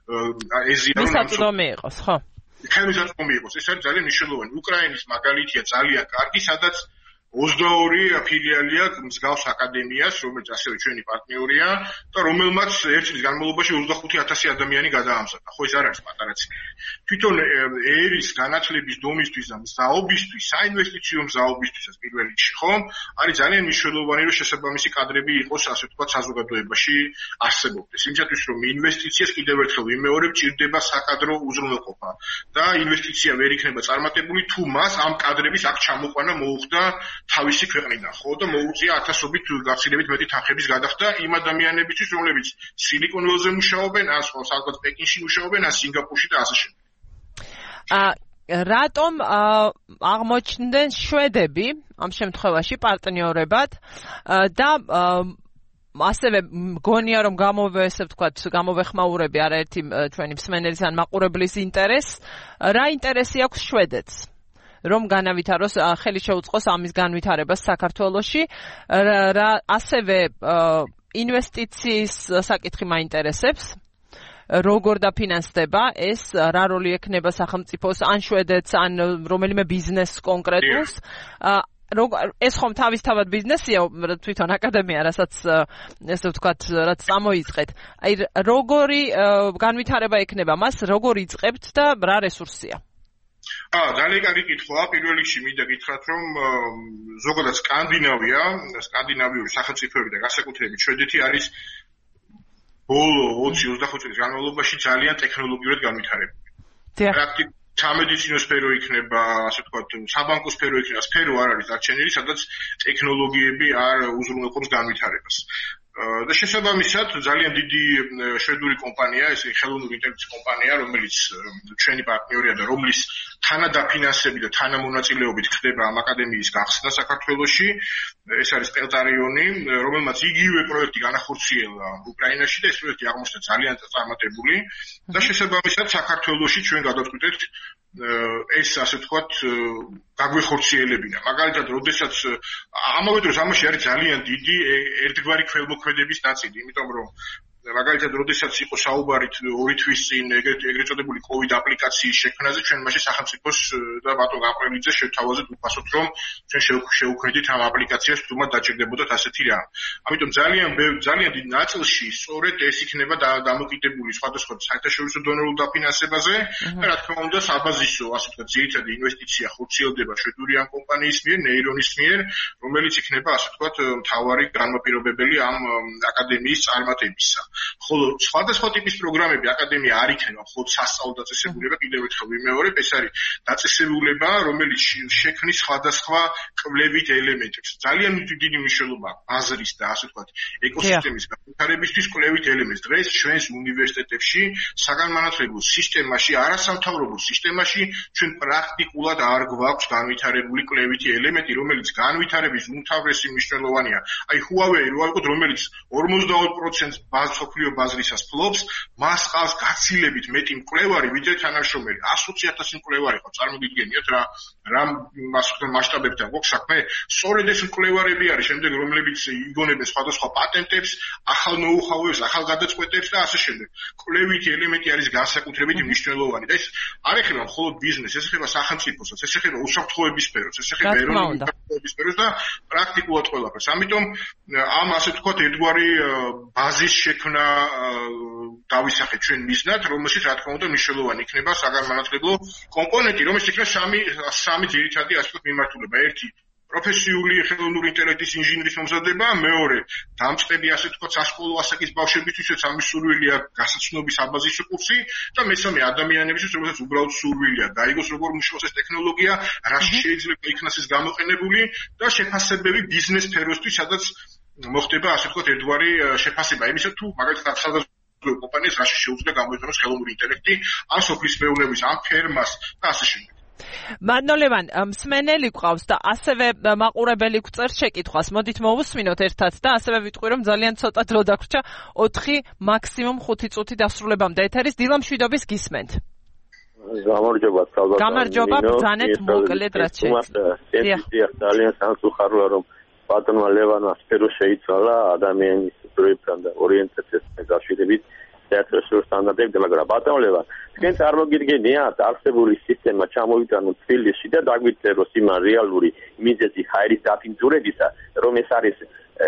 ეზიარონ
მისაწვდომი იყოს, ხო?
ხელმისაწვდომი იყოს. ეს არის ძალიან მნიშვნელოვანი. უკრაინის მაგალითია ძალიან კარგი, სადაც ოცდაორი ფილიალი აქვს მსგავს აკადემიას, რომელიც ასევე ჩვენი პარტნიორია და რომელმაც ერთი წლის განმავლობაში ოცდახუთი ათასი ადამიანი გადაამზადა. ხო, ეს არ არის პატარა ციფრი. თვითონ ერის განათლების დომისთვის და მზაობისთვის, საინვესტიციო მზაობისთვისაც პირველ რიგში, ხო? არის ძალიან მნიშვნელოვანი, რომ შესაბამისი კადრები იყოს, ასე ვთქვათ, საზოგადოებაში არსებობდეს. იმისათვის, რომ ინვესტიციას კიდევ ერთხელ ვიმეორებ, ჭირდება საკადრო უზრუნველყოფა და ინვესტიცია ვერ იქნება წარმატებული, თუ მას ამ კადრების აქ ჩამოყვანა მოუხდა თავისი ქვეყნიდან, ხო და მოუწია ათასობით გაცილებით მეტი თანხების გადახდა იმ ადამიანებისთვის, რომლებიც სილიკონ ველზე მუშაობენ, ან სხვა სადღაც პეკინში მუშაობენ, ან სინგაპურში და ასე შემდეგ.
აა რატომ აღმოჩნდნენ შვედები ამ შემთხვევაში პარტნიორებად და ასევე მგონია რომ გამოვე ესე ვთქვათ გამოვეხმაურები არაერთი ჩვენი მსმენელის ან მაყურებლის ინტერესს, რა ინტერესი აქვს შვედეთს? რომ განავითაროს ხელი შეუწყოს ამის განვითარებას საქართველოში, ასევე ინვესტიციის საკითხი მაინტერესებს, როგორ დაფინანსდება ეს, რა როლი ექნება სახელმწიფოს, ან შვედეთს, ან რომელიმე ბიზნესს კონკრეტულს. ეს ხომ თავისთავად ბიზნესია თვითონ აკადემია, რასაც ესე ვთქვათ, რაც წამოიწყეთ. აი როგორი განვითარება ექნება მას, როგორ იწყებთ და რა რესურსია?
აა ძალიან კარგი კითხვაა. პირველ რიგში მინდა გითხრათ, რომ ზოგადად სკანდინავია, სკანდინავიური სახელმწიფოები და განსაკუთრებით შვედეთი არის ბოლო ოცი ოცდახუთი წლის განმავლობაში ძალიან ტექნოლოგიურად განვითარებული. პრაქტიკულად სამედიცინო სფერო იქნება, ასე ვთქვათ, საბანკო სფერო იქნება, სფერო არ არის დარჩენილი, სადაც ტექნოლოგიები არ უზრუნველყოფს განვითარებას. და შესაბამისად ძალიან დიდი შვედური კომპანია, ეს ხელოვნური ინტელექტის კომპანია, რომელიც ჩვენი პარტნიორია და რომლის თანადაფინანსებით და თანამონაწილეობით ხდება ამ აკადემიის გახსნა საქართველოში, ეს არის პელტარიონი, რომელმაც იგივე პროექტი განახორციელა უკრაინაში და ეს პროექტი აღმოჩნდა ძალიან წარმატებული და შესაბამისად საქართველოში ჩვენ გადავწყვიტეთ ეს ასე ვთქვათ გაგვეხორციელებინა. მაგალითად, როდესაც ამავე დროს ამაში არის ძალიან დიდი ერთგვარი ქველმოქმედების ნაწილი, იმიტომ რომ მაგალითად, როდესაც იყო საუბარი ორი თვის წინ ეგრეთ წოდებული კოვიდ აპლიკაციის შექმნაზე, ჩვენ მაშინ სახელმწიფოს და ბატონ გაყრელიძე შევთავაზეთ უფასოდ, რომ ჩვენ შევქმნით ამ აპლიკაციას, თუმცა დაჭირდებოდათ ასეთი რამ. ამიტომ ძალიან ძალიან დიდ ნაწილში სწორედ ეს იქნება დამოკიდებული სხვადასხვა საერთაშორისო დონორულ დაფინანსებაზე და რა თქმა უნდა, საბაზისო, ასე ვთქვათ, ძირითადი ინვესტიცია ხორციელდება შვედური ამ კომპანიის მიერ, ნეირონის მიერ, რომელიც იქნება, ასე ვთქვათ, მთავარი განმაპირობებელი ამ აკადემიის წარმატებისა. ხოლო სხვადასხვა ტიპის პროგრამები აკადემია არ იქნება მხოლოდ სასწავლო დაწესებულება, კიდევ ერთხელ ვიმეორებ, ეს არის დაწესებულება, რომელიც შექმნის სხვადასხვა კვლევით ელემენტებს. ძალიან დიდი მნიშვნელობა აზრის და ასე ვთქვათ, ეკოსისტემის განვითარებისთვის კვლევით ელემენტს. დღეს ჩვენს უნივერსიტეტებში, საგანმანათლებლო სისტემაში, არასამთავრობო სისტემაში ჩვენ პრაქტიკულად არ გვაქვს განვითარებული კვლევითი ელემენტი, რომელიც განვითარების უმთავრესი მნიშვნელოვანია. აი Huawei რო ავიღოთ, რომელიც ორმოცდაოთხ პროცენტს მსოფლიო ბაზრისას ფლობს, მას ყავს გაცილებით მეტი მკვლევარი, ვიდრე თანამშრომელი. ათი ათასი მკვლევარი ყავს, წარმოგიდგენიათ რა რა მასშტაბებთან გვაქვს საქმე. სწორედ ეს მკვლევარები არის შემდეგ, რომლებიც იგონებენ სხვადასხვა პატენტებს, ახალ ნოუ-ჰაუებს, ახალ გადაწყვეტებს და ასე შემდეგ. კვლევითი ელემენტი არის განსაკუთრებით მნიშვნელოვანი. და ეს არ ეხება მხოლოდ ბიზნესს, ეს ეხება სახელმწიფოსაც, ეს ეხება უსაფრთხოების სფეროს, ეს ეხება ეროვნული უსაფრთხოების სფეროს და პრაქტიკულად ყველაფერს. ამიტომ ამ ასე ვთქვათ ერთგვარი ბაზის შექმნა დავისახეთ ჩვენ მიზნად, რომელშიც რა თქმა უნდა მნიშვნელოვანი იქნება საგანმანათლებლო კომპონენტი, რომელშიც იქნება სამი სამი ძირითადი ასე ვთქვათ მიმართულება. ერთი პროფესიული ხელოვნური ინტელექტის ინჟინრის მომზადება, მეორე დამწყები ასე ვთქვათ სასკოლო ასაკის ბავშვებისთვისაც ამის სურვილია გასაცნობის აბაზისო კურსი და მესამე ადამიანებისთვის, რომელსაც უბრალოდ სურვილია გაიგოს როგორ მუშაობს ეს ტექნოლოგია, რა შეიძლება იქნას ეს გამოყენებული და შეფასებები ბიზნეს სფეროსთვის, სადაც მოხდება ასე ვთქვათ ერთგვარი შეფასება იმისა თუ მაგალითად სხვადასხვა კომპანიას რაში შეუძლია გამოიყენოს ხელოვნური ინტელექტი ამ სოფლის მეურნეობის ამ ფერმას და ასე შემდეგ.
მადლობენ, მსმენელი გვყავს და ასევე მაყურებელი გვწერს შეკითხვას. მოდით მოვუსმინოთ ერთად და ასევე ვიტყვი რომ ძალიან ცოტა დრო დაგვრჩა, ოთხი მაქსიმუმ ხუთი წუთი დასრულებამდე ეთერის. დილა მშვიდობის გისმენთ.
გამარჯობა, თავად.
გამარჯობა, ბრძანეთ მოკლედ რაც
შეიძლება. ძალიან სამწუხაროა რომ ბატონმა ლევანმა სფერო შეიცვალა ადამიანის პროექტთან და ორიენტაციასთან გაშლებით საერთაშორისო სტანდარტები, მაგრამ ბატონ ლევან, თქვენ წარმოგიდგენიათ არსებული სისტემა ჩამოვიტანოთ თბილისში და დაგვიწეროს იმან რეალური მიზეზი ჰაერის დაფინძურებისა, რომ ეს არის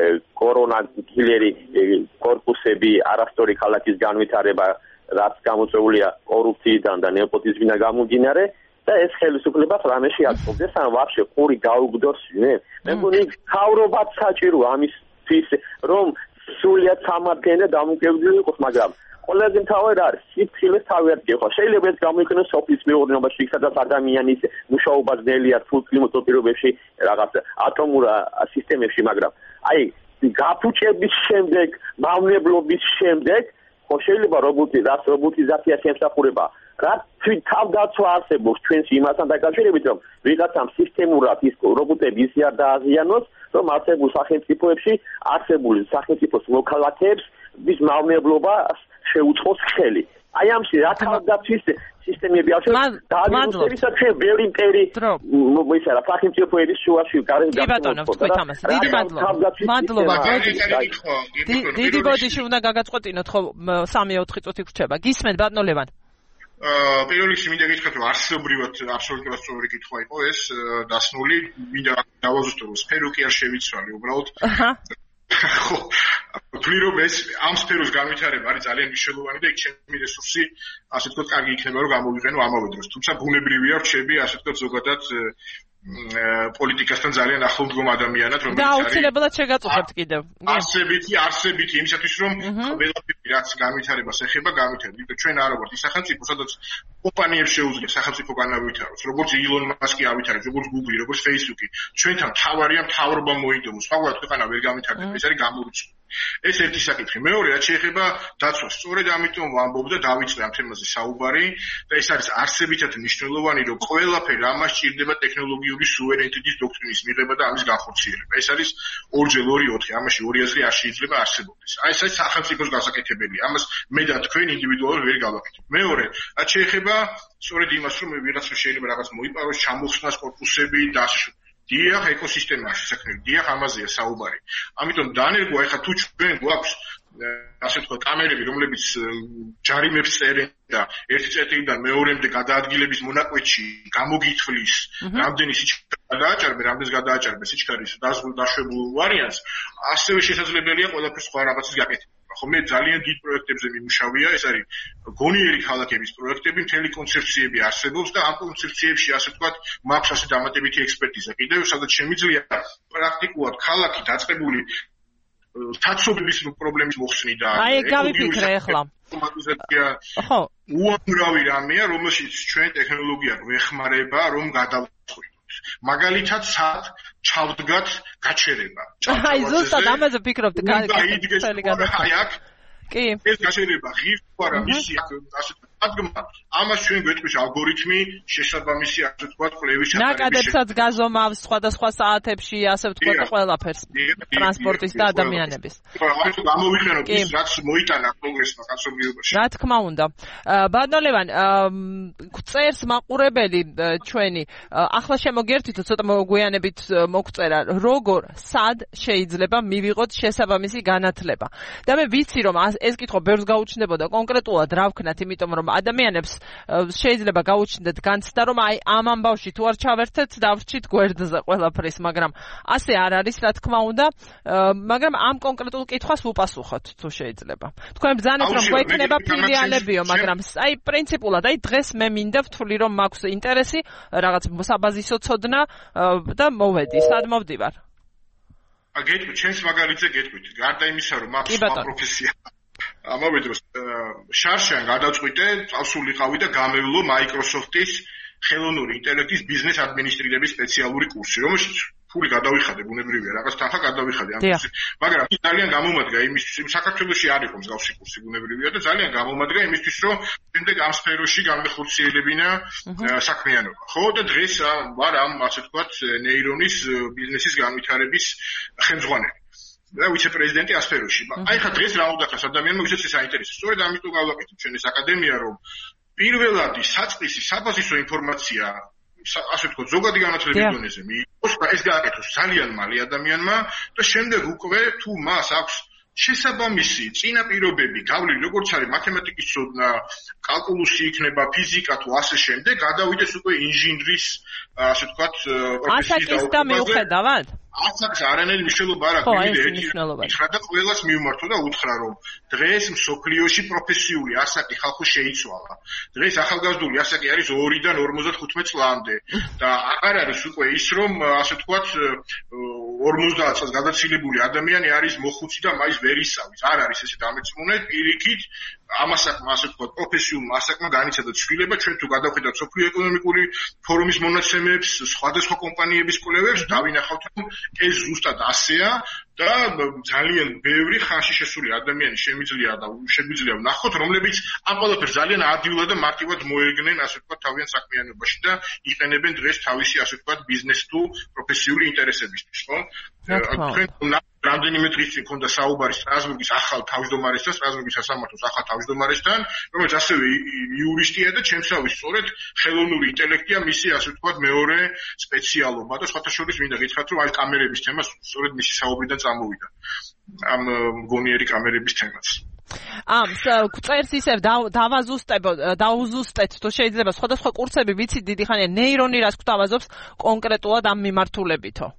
კორონა კილერი კორპუსები, არასწორი ქალაქის განვითარება, რაც გამოწვეულია კორუფციიდან და ნეპოტიზმიდან გამომდინარე. და ეს ხელისუფლებას რამეში აწოვდეს ან ვაფშე ყური გაუგდოს მე მე მგონი თავრობაც საჭირო ამისთვის რომ სულიად სამართლიანი და დამოუკიდებელი იყოს მაგრამ ყველაზე მთავარი არის სიფრთხილეს თავი ადგილ შეიძლება ეს გამოიყენოს სოფლის მეურნეობაში სადაც ადამიანის მუშაობა ძნელია თუ კლიმატურ პირობებში რაღაც ატომურ სისტემებში მაგრამ აი გაფუჭების შემდეგ მავნებლობის შემდეგ ხო შეიძლება რობოტი რაც რობოტიზაცია შემსახურება რა თავდაცვა არსებობს ჩვენში იმასთან დაკავშირებით რომ ვიღაცამ სისტემურად ის რობოტები ისე არ დააზიანოს რომ არსებულ სახელმწიფოებში არსებული სახელმწიფოს მოქალაქეებს ვის მავნებლობას შეუწყოს ხელი აი ამში რა თავდაცვის სისტემები არის და ამისთვისაც ჩვენ ბევრი იმპერი მოისა რა სახელმწიფოების შუაში გარეთ
გასულიყოს დიდი მადლობა მადლობა დიდი ბოდიში უნდა გაგაწყვეტინოთ ხო სამი ოთხი წუთი გრჩება გისმენთ ბატონო ლევან
აა პირველ რიგში მინდა გითხრათ რომ არსობრივად აბსოლუტურად სწორი კითხვა იყო ეს დასნული მინდა დავაზუსტო რომ სფერო კი არ შევიცვალე უბრალოდ ხო ვთვლი რომ ეს ამ სფეროს განვითარება არის ძალიან მნიშვნელოვანი და იქ ჩემი რესურსი ასე ვთქვათ კარგი იქნება რომ გამოვიყენო ამავე დროს თუმცა ბუნებრივია რჩები ასე ვთქვათ ზოგადად პოლიტიკასთან ძალიან ახლომდგომ ადამიანად რომელიც
არის და აუცილებლად შეგაწუხებთ კიდევ
არსებითი არსებითი იმისათვის რომ ყველაფერი რაც განვითარებას ეხება განვითარდება ჩვენ არ ვართ ის სახელმწიფო სადაც კომპანიებს შეუძლია სახელმწიფო განავითაროს როგორც ილონ მასკი ავითარებს როგორც Google როგორც Facebook-ი ჩვენთან მთავარია მთავრობა მოიდომოს სხვაგვარად ქვეყანა ვერ განვითარდება ეს არის გამორიცხული ეს ერთი საკითხი მეორე რაც შეეხება დაცვას სწორედ ამიტომ ვამბობ და დავიწყე ამ თემაზე საუბარი და ეს არის არსებითად მნიშვნელოვანი რომ ყველაფერი ამას ჭირდება ტექნოლოგიური სუვერენიტეტის დოქტრინის მიღება და ამის განხორციელება ეს არის ორჯერ ორი ოთხი ამაში ორი აზრი არ შეიძლება არსებობდეს აი ეს არის სახელმწიფოს გასაკეთებელი ამას მე და თქვენ ინდივიდუალურად ვერ გავაკეთებ მეორე რაც შეეხება სწორედ იმას რომ ვიღაცა შეიძლება რაღაც მოიპაროს ჩამოხსნას კორპუსები და ასე შემდეგ დიახ ეკოსისტემაში საქმე დიახ ამაზეა საუბარი ამიტომ დანერგვა ეხა თუ ჩვენ გვაქვს ასე ვთქვათ კამერები რომლებიც ჯარიმებს წერენ და ერთი წეტიდან მეორემდე გადაადგილების მონაკვეთში გამოგითვლის რამდენი სიჩქარე გადააჭარბე რამდენს გადააჭარბე სიჩქარის დაზღვევ დაშვებულ ვარიანტს ასევე შესაძლებელია ყველაფერს სხვა რაღაცის გაკეთება ხო მე ძალიან დიდ პროექტებზე მიმუშავია ეს არის გონიერი ქალაქების პროექტები მთელი კონცეფციები არსებობს და ამ კონცეფციებში ასე ვთქვათ მაქვს ასე დამატებითი ექსპერტიზა კიდევ სადაც შემიძლია პრაქტიკულად ქალაქი დაწყებული თაცობის პრობლემის მოხსნიდა.
აი, გავიფიქრე ახლა.
ხო. უამრავი რამეა, რომელშიც ჩვენ ტექნოლოგია გვეხმარება, რომ გადავწყვიტოთ. მაგალითად, სად ჩავდგათ გაჩერება.
აი, ზუსტად ამაზე ვფიქრობთ,
ხელი გადახდა. აი, აქ
კი.
ეს გაჩერება ღირს არა მისი ასე ადგმა. ამას ჩვენ გვეტყვის ალგორითმი, შესაბამისი ასე ვთქვათ, კვლევის ჩატარების.
ნაკადებსაც გაზომავს სხვადასხვა საათებში, ასე ვთქვათ, ყველაფერს. ტრანსპორტის და ადამიანების.
აი, გამოვიყენოთ ის, რაც მოიტანა პროგრესმა კაცობრიობაში.
რა თქმა უნდა. ბატონ ლევან, წერს მაყურებელი ჩვენი, ახლა შემოგერთვითო ცოტა მოგვიანებით მოგწერა, როგორ, სად შეიძლება მივიღოთ შესაბამისი განათლება. და მე ვიცი, რომ ეს კითხვა ბევრს გაუჩნდებოდა კონკრეტულად რა ვქნათ, იმიტომ რომ ადამიანებს შეიძლება გაუჩნდეთ განცდა, რომ აი ამ ამბავში თუ არ ჩავერთეთ, დავრჩით გვერდზე ყველაფრის, მაგრამ ასე არ არის, რა თქმა უნდა, მაგრამ ამ კონკრეტულ კითხვას ვუპასუხოთ თუ შეიძლება. თქვენ ბრძანეთ რომ გვექნება ფილიალებიო, მაგრამ აი პრინციპულად, აი დღეს მე მინდა ვთვლი რომ მაქვს ინტერესი რაღაც საბაზისო ცოდნა და მოვედი, სად მოვდივარ?
გეტყვით, ჩვენს მაგალითზე გეტყვით, გარდა იმისა რომ მაქვს სხვა პროფესია. ამავე დროს შარშან გადავწყვიტე, წავსულიყავი და გამევლო Microsoft-ის ხელოვნური ინტელექტის ბიზნეს ადმინისტრირების სპეციალური კურსი, რომელშიც ფული გადავიხადე, ბუნებრივია, რაღაც თანხა გადავიხადე ამ კურსზე. მაგრამ ძალიან გამომადგა იმისთვის, საქართველოში არ იყო მსგავსი კურსი, ბუნებრივია და ძალიან გამომადგა იმისთვის, რომ შემდეგ ამ სფეროში განმეხორციელებინა საქმიანობა. ხო და დღეს ვარ ამ ასე ვთქვათ, ნეირონის ბიზნესის განვითარების ხელმძღვანელი. და ვიცე-პრეზიდენტი ასფეროში. აი ხა დღეს რა უნდა ხას ადამიანმა ვისაც ეს აინტერესებს. სწორედ ამიტომ გავაკეთებ ჩვენს აკადემია, რომ პირველადი საწყისი საბაზისო ინფორმაცია, ასე ვთქვათ, ზოგადი განათლების დონეზე მიიღოს და ეს გააკეთოს ძალიან მალე ადამიანმა და შემდეგ უკვე თუ მას აქვს შესაბამისი წინაპირობები, გავლილი როგორც არის მათემატიკის ცოდნა, კალკულუსი იქნება, ფიზიკა თუ ასე შემდეგ, გადავიდეს უკვე ინჟინრის, ასე ვთქვათ,
პროფესიის და მიუხედავად
ასაკს არანაირი მნიშვნელობა არ აქვს. მე ერთი ითხრა და ყველას მივმართო და უთხრა, რომ დღეს მსოფლიოში პროფესიული ასაკი ხალხო შეიცვალა. დღეს ახალგაზრდული ასაკი არის ორიდან ორმოცდახუთმეტ წლამდე და აღარ არის უკვე ის, რომ ასე ვთქვათ, ორმოცდაათ წელს გადაცილებული ადამიანი არის მოხუცი და მაინც ვერ ისწავლის. არ არის ესე დამეწმუნე, პირიქით ამასაკმა ასე ვთქვათ, პროფესიულმა ასაკმა განიცადა ცვლილება. ჩვენ თუ გადავხედავთ სოფლიო ეკონომიკური ფორუმის მონაცემებს, სხვადასხვა კომპანიების კვლევებს, დავინახავთ, რომ ეს ზუსტად ასეა და ძალიან ბევრი ხანში შესული ადამიანი შემიძლია და შეგვიძლია ვნახოთ, რომლებიც ამ ყველაფერს ძალიან ადვილად და მარტივად მოერგნენ, ასე ვთქვათ, თავიანთ საქმიანობაში და იყენებენ დღეს თავისი, ასე ვთქვათ, ბიზნეს თუ პროფესიული ინტერესებისთვის, ხო? თქვენ რამდენიმე დღის წინ მქონდა საუბარი სტრასბურგის ახალ თავმჯდომარესთან, სტრასბურგის სასამართლოს ახალ თავმჯდომარესთან, რომელიც ასევე იურისტია და ჩემსავე სწორედ ხელოვნური ინტელექტია მისი, ასე ვთქვათ, მეორე სპეციალობა და სხვათა შორის მინდა გითხრათ, რომ აი კამერების თემა სწორედ მისი საუბრიდან წამოვიდა. ამ მგონიერი კამერების თემაც.
ამ წერს ისევ დავაზუსტებო, დაუზუსტეთ თუ შეიძლება სხვადასხვა კურსები ვიცით დიდი ხანია ნეირონი რას გვთავაზობს კონკრეტულად ამ მიმართულებითო.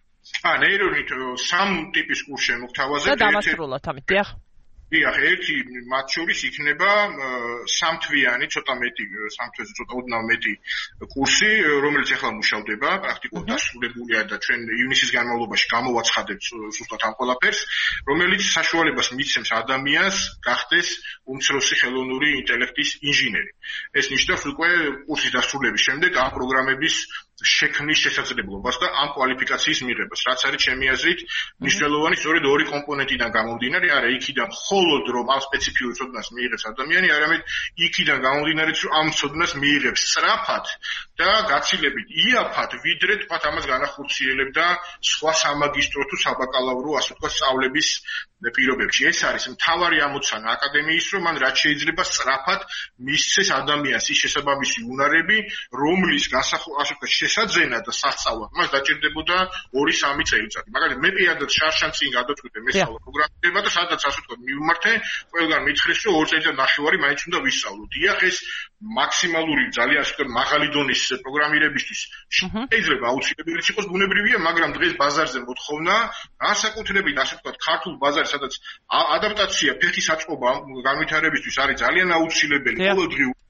ა ნეირონი სამ ტიპის კურს შემოგთავაზებთ.
და დავასრულოთ ამით, დიახ.
დიახ, ერთი მათ შორის იქნება სამთვიანი, ცოტა მეტი, სამ თვეზე ცოტა ოდნავ მეტი კურსი, რომელიც ახლა მუშავდება, პრაქტიკულად დასრულებულია და ჩვენ ივნისის განმავლობაში გამოვაცხადებთ ზუსტად ამ ყველაფერს, რომელიც საშუალებას მისცემს ადამიანს გახდეს უმცროსი ხელოვნური ინტელექტის ინჟინერი. ეს ნიშნავს უკვე კურსის დასრულების შემდეგ ამ პროგრამების შექმნის შესაძლებლობას და ამ კვალიფიკაციის მიღებას, რაც არის ჩემი აზრით მნიშვნელოვანი სწორედ ორი კომპონენტიდან გამომდინარე, არა იქიდან მხოლოდ რომ ამ სპეციფიურ ცოდნას მიიღებს ადამიანი, არამედ იქიდან გამომდინარე, რომ ამ ცოდნას მიიღებს სწრაფად და გაცილებით იაფად, ვიდრე თქვათ ამას განახორციელებდა სხვა სამაგისტრო თუ საბაკალავრო, ასე ვთქვათ, სწავლების პირობებში. ეს არის მთავარი ამოცანა აკადემიის, რომ მან რაც შეიძლება სწრაფად მისცეს ადამიანს ის შესაბამისი უნარები, რომლის განსახილველი, ასე ვთქვათ, შესაძენა და სასწავლად მას დაჭირდებოდა ორი სამი წელიწადი. მაგალითად, მე პირადად შარშან წინ გადავწყვიტე მესწავლო პროგრამირება და სადაც ასე ვთქვათ, მივმართე, ყველგან მითხრეს, რომ ორი წელიწად ნახევარი მაინც უნდა ვისწავლო. დიახ, ეს მაქსიმალური ძალიან ასე ვთქვათ, მაღალი დონის პროგრამირებისთვის შეიძლება აუცილებელი იყოს, ბუნებრივია, მაგრამ დღეს ბაზარზე მოთხოვნა, განსაკუთრებით ასე ვთქვათ, ქართულ ბაზარზე, სადაც ადაპტაცია ფეხის აწყობა განვითარებისთვის არის ძალიან აუცილებელი, ყოველდღიური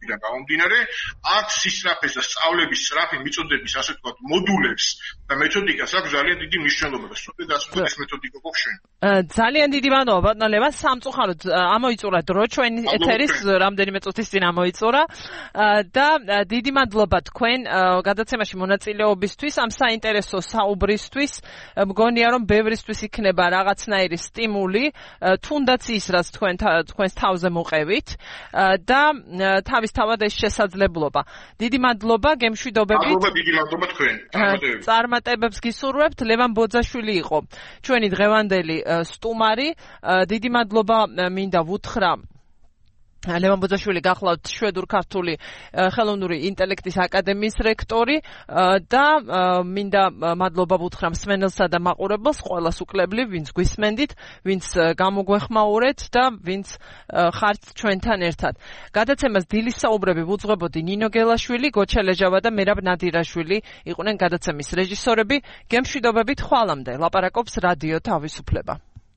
ფაქტიდან გამომდინარე, აქ სისწრაფეს და სწავლების სწრაფი მიწოდების, ასე ვთქვათ, მოდულებს და მეთოდიკას აქვს ძალიან დიდი მნიშვნელობა და სწორედ ასე ეს მეთოდიკა გვხშენ.
ძალიან დიდი მადლობა ბატონო ლევან, სამწუხაროდ ამოიწურა დრო ჩვენი ეთერის რამდენიმე წუთის წინ ამოიწურა და დიდი მადლობა თქვენ გადაცემაში მონაწილეობისთვის, ამ საინტერესო საუბრისთვის. მგონია რომ ბევრისთვის იქნება რაღაცნაირი სტიმული, თუნდაც ის რაც თქვენ თქვენს თავზე მოყევით და თავისთავად ეს შესაძლებლობა. დიდი მადლობა, გემშვიდობებით.
მადლობა, დიდი მადლობა თქვენ.
წარმატებებს გისურვებთ. ლევან ბოძაშვილი იყო ჩვენი დღევანდელი სტუმარი. დიდი მადლობა მინდა ვუთხრა ლევან ბოძაშვილი გახლავთ შვედურ-ქართული ხელოვნური ინტელექტის აკადემიის რექტორი და მინდა მადლობა ვუთხრა მსმენელსა და მაყურებელს, ყველას უკლებლივ, ვინც გვისმენდით, ვინც გამოგვეხმაურეთ და ვინც ხართ ჩვენთან ერთად. გადაცემას დილის საუბრები ვუძღვებოდი ნინო გელაშვილი, გოჩა ლეჟავა და მერაბ ნადირაშვილი იყვნენ გადაცემის რეჟისორები. გემშვიდობებით, ხვალამდე. ლაპარაკობს რადიო თავისუფლება.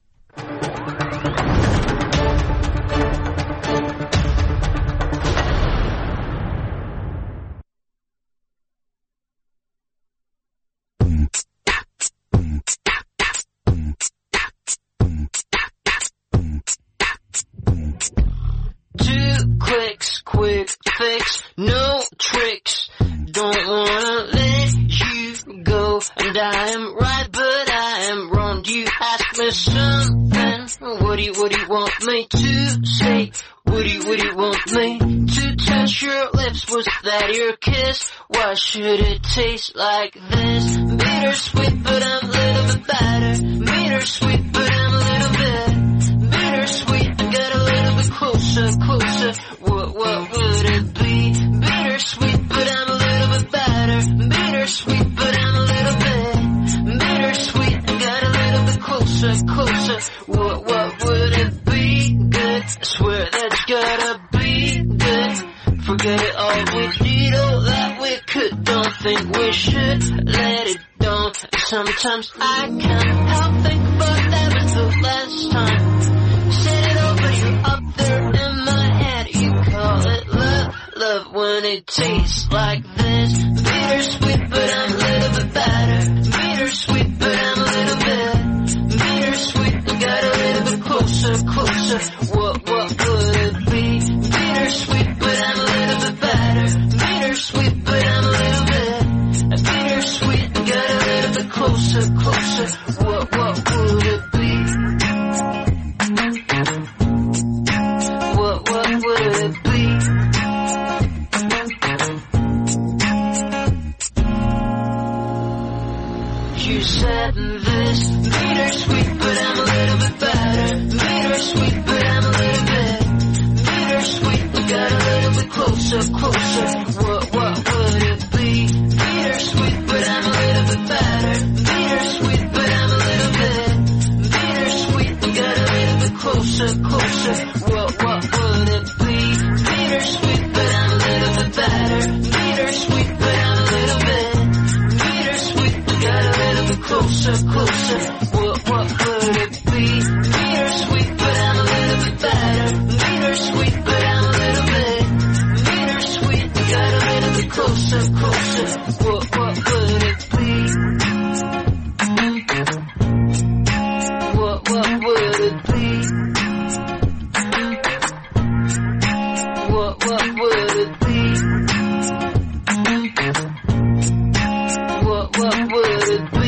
Quick fix, no tricks. Don't wanna let you go. And I am right, but I am wrong. You ask me something. What do you, what do you want me to say? What do you, what do you want me to touch your lips? Was that your kiss? Why should it taste like this? Bittersweet, but I'm a little bit better. Bittersweet, but I'm a little bit bittersweet. I got a little bit closer, closer. What, what would it be? Bittersweet, but I'm a little bit better. Bittersweet, but I'm a little bit bittersweet. I got a little bit closer, closer. What, what would it be? Good. I swear that's gotta be good. Forget it all, we did all that we could. Don't think we should let it down. Sometimes I can't help think, but that was the last time. Said it over, you're up there in my head. You call it love, love when it tastes like this. Bittersweet, but I'm a little bit better. Bittersweet, but I'm a little bit bittersweet. I got a little bit closer, closer. What, what would it be? Bittersweet, but I'm a little bit better. Bittersweet, but I'm a little bit bittersweet. I got a little bit closer, closer. What, what would it be? What, what would it be? You said this, bittersweet, but I'm a little bit better. Bittersweet, but I'm a little bit bittersweet. We got a little bit closer, closer. What, what would it be? Bittersweet, but I'm a little bit better. Bittersweet, but I'm a little bit bittersweet. We got a little bit closer, closer. What, what would it be? Bittersweet, but I'm a little bit better. Bittersweet, but I'm a little bit bittersweet. We got a little bit closer, closer. What, what would it be? Bittersweet, but I'm a little bit better. Bittersweet, but I'm a little bit bittersweet. We got a little bit closer, closer. What, what would it be? What, what would it be? What, what would it be? What, what would it be?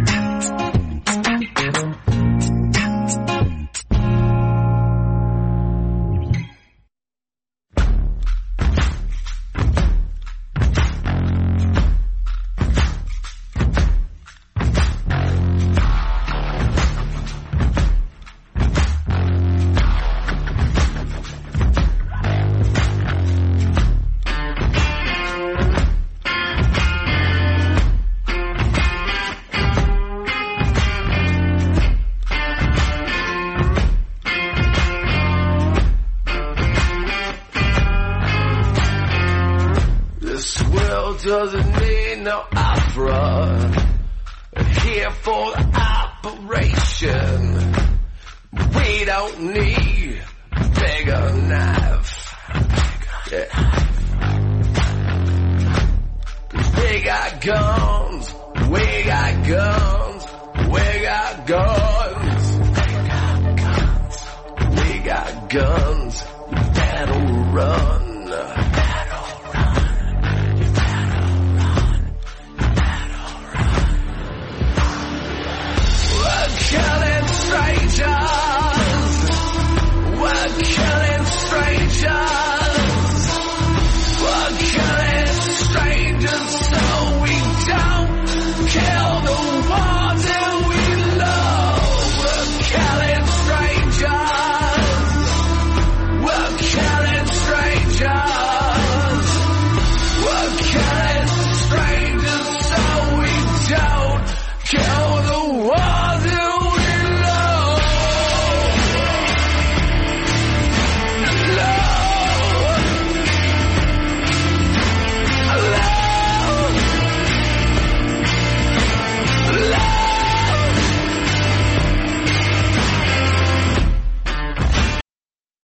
Doesn't need no opera here for the operation. We don't need bigger knife. Yeah. guns, we got guns, we got guns, we got guns, we better run.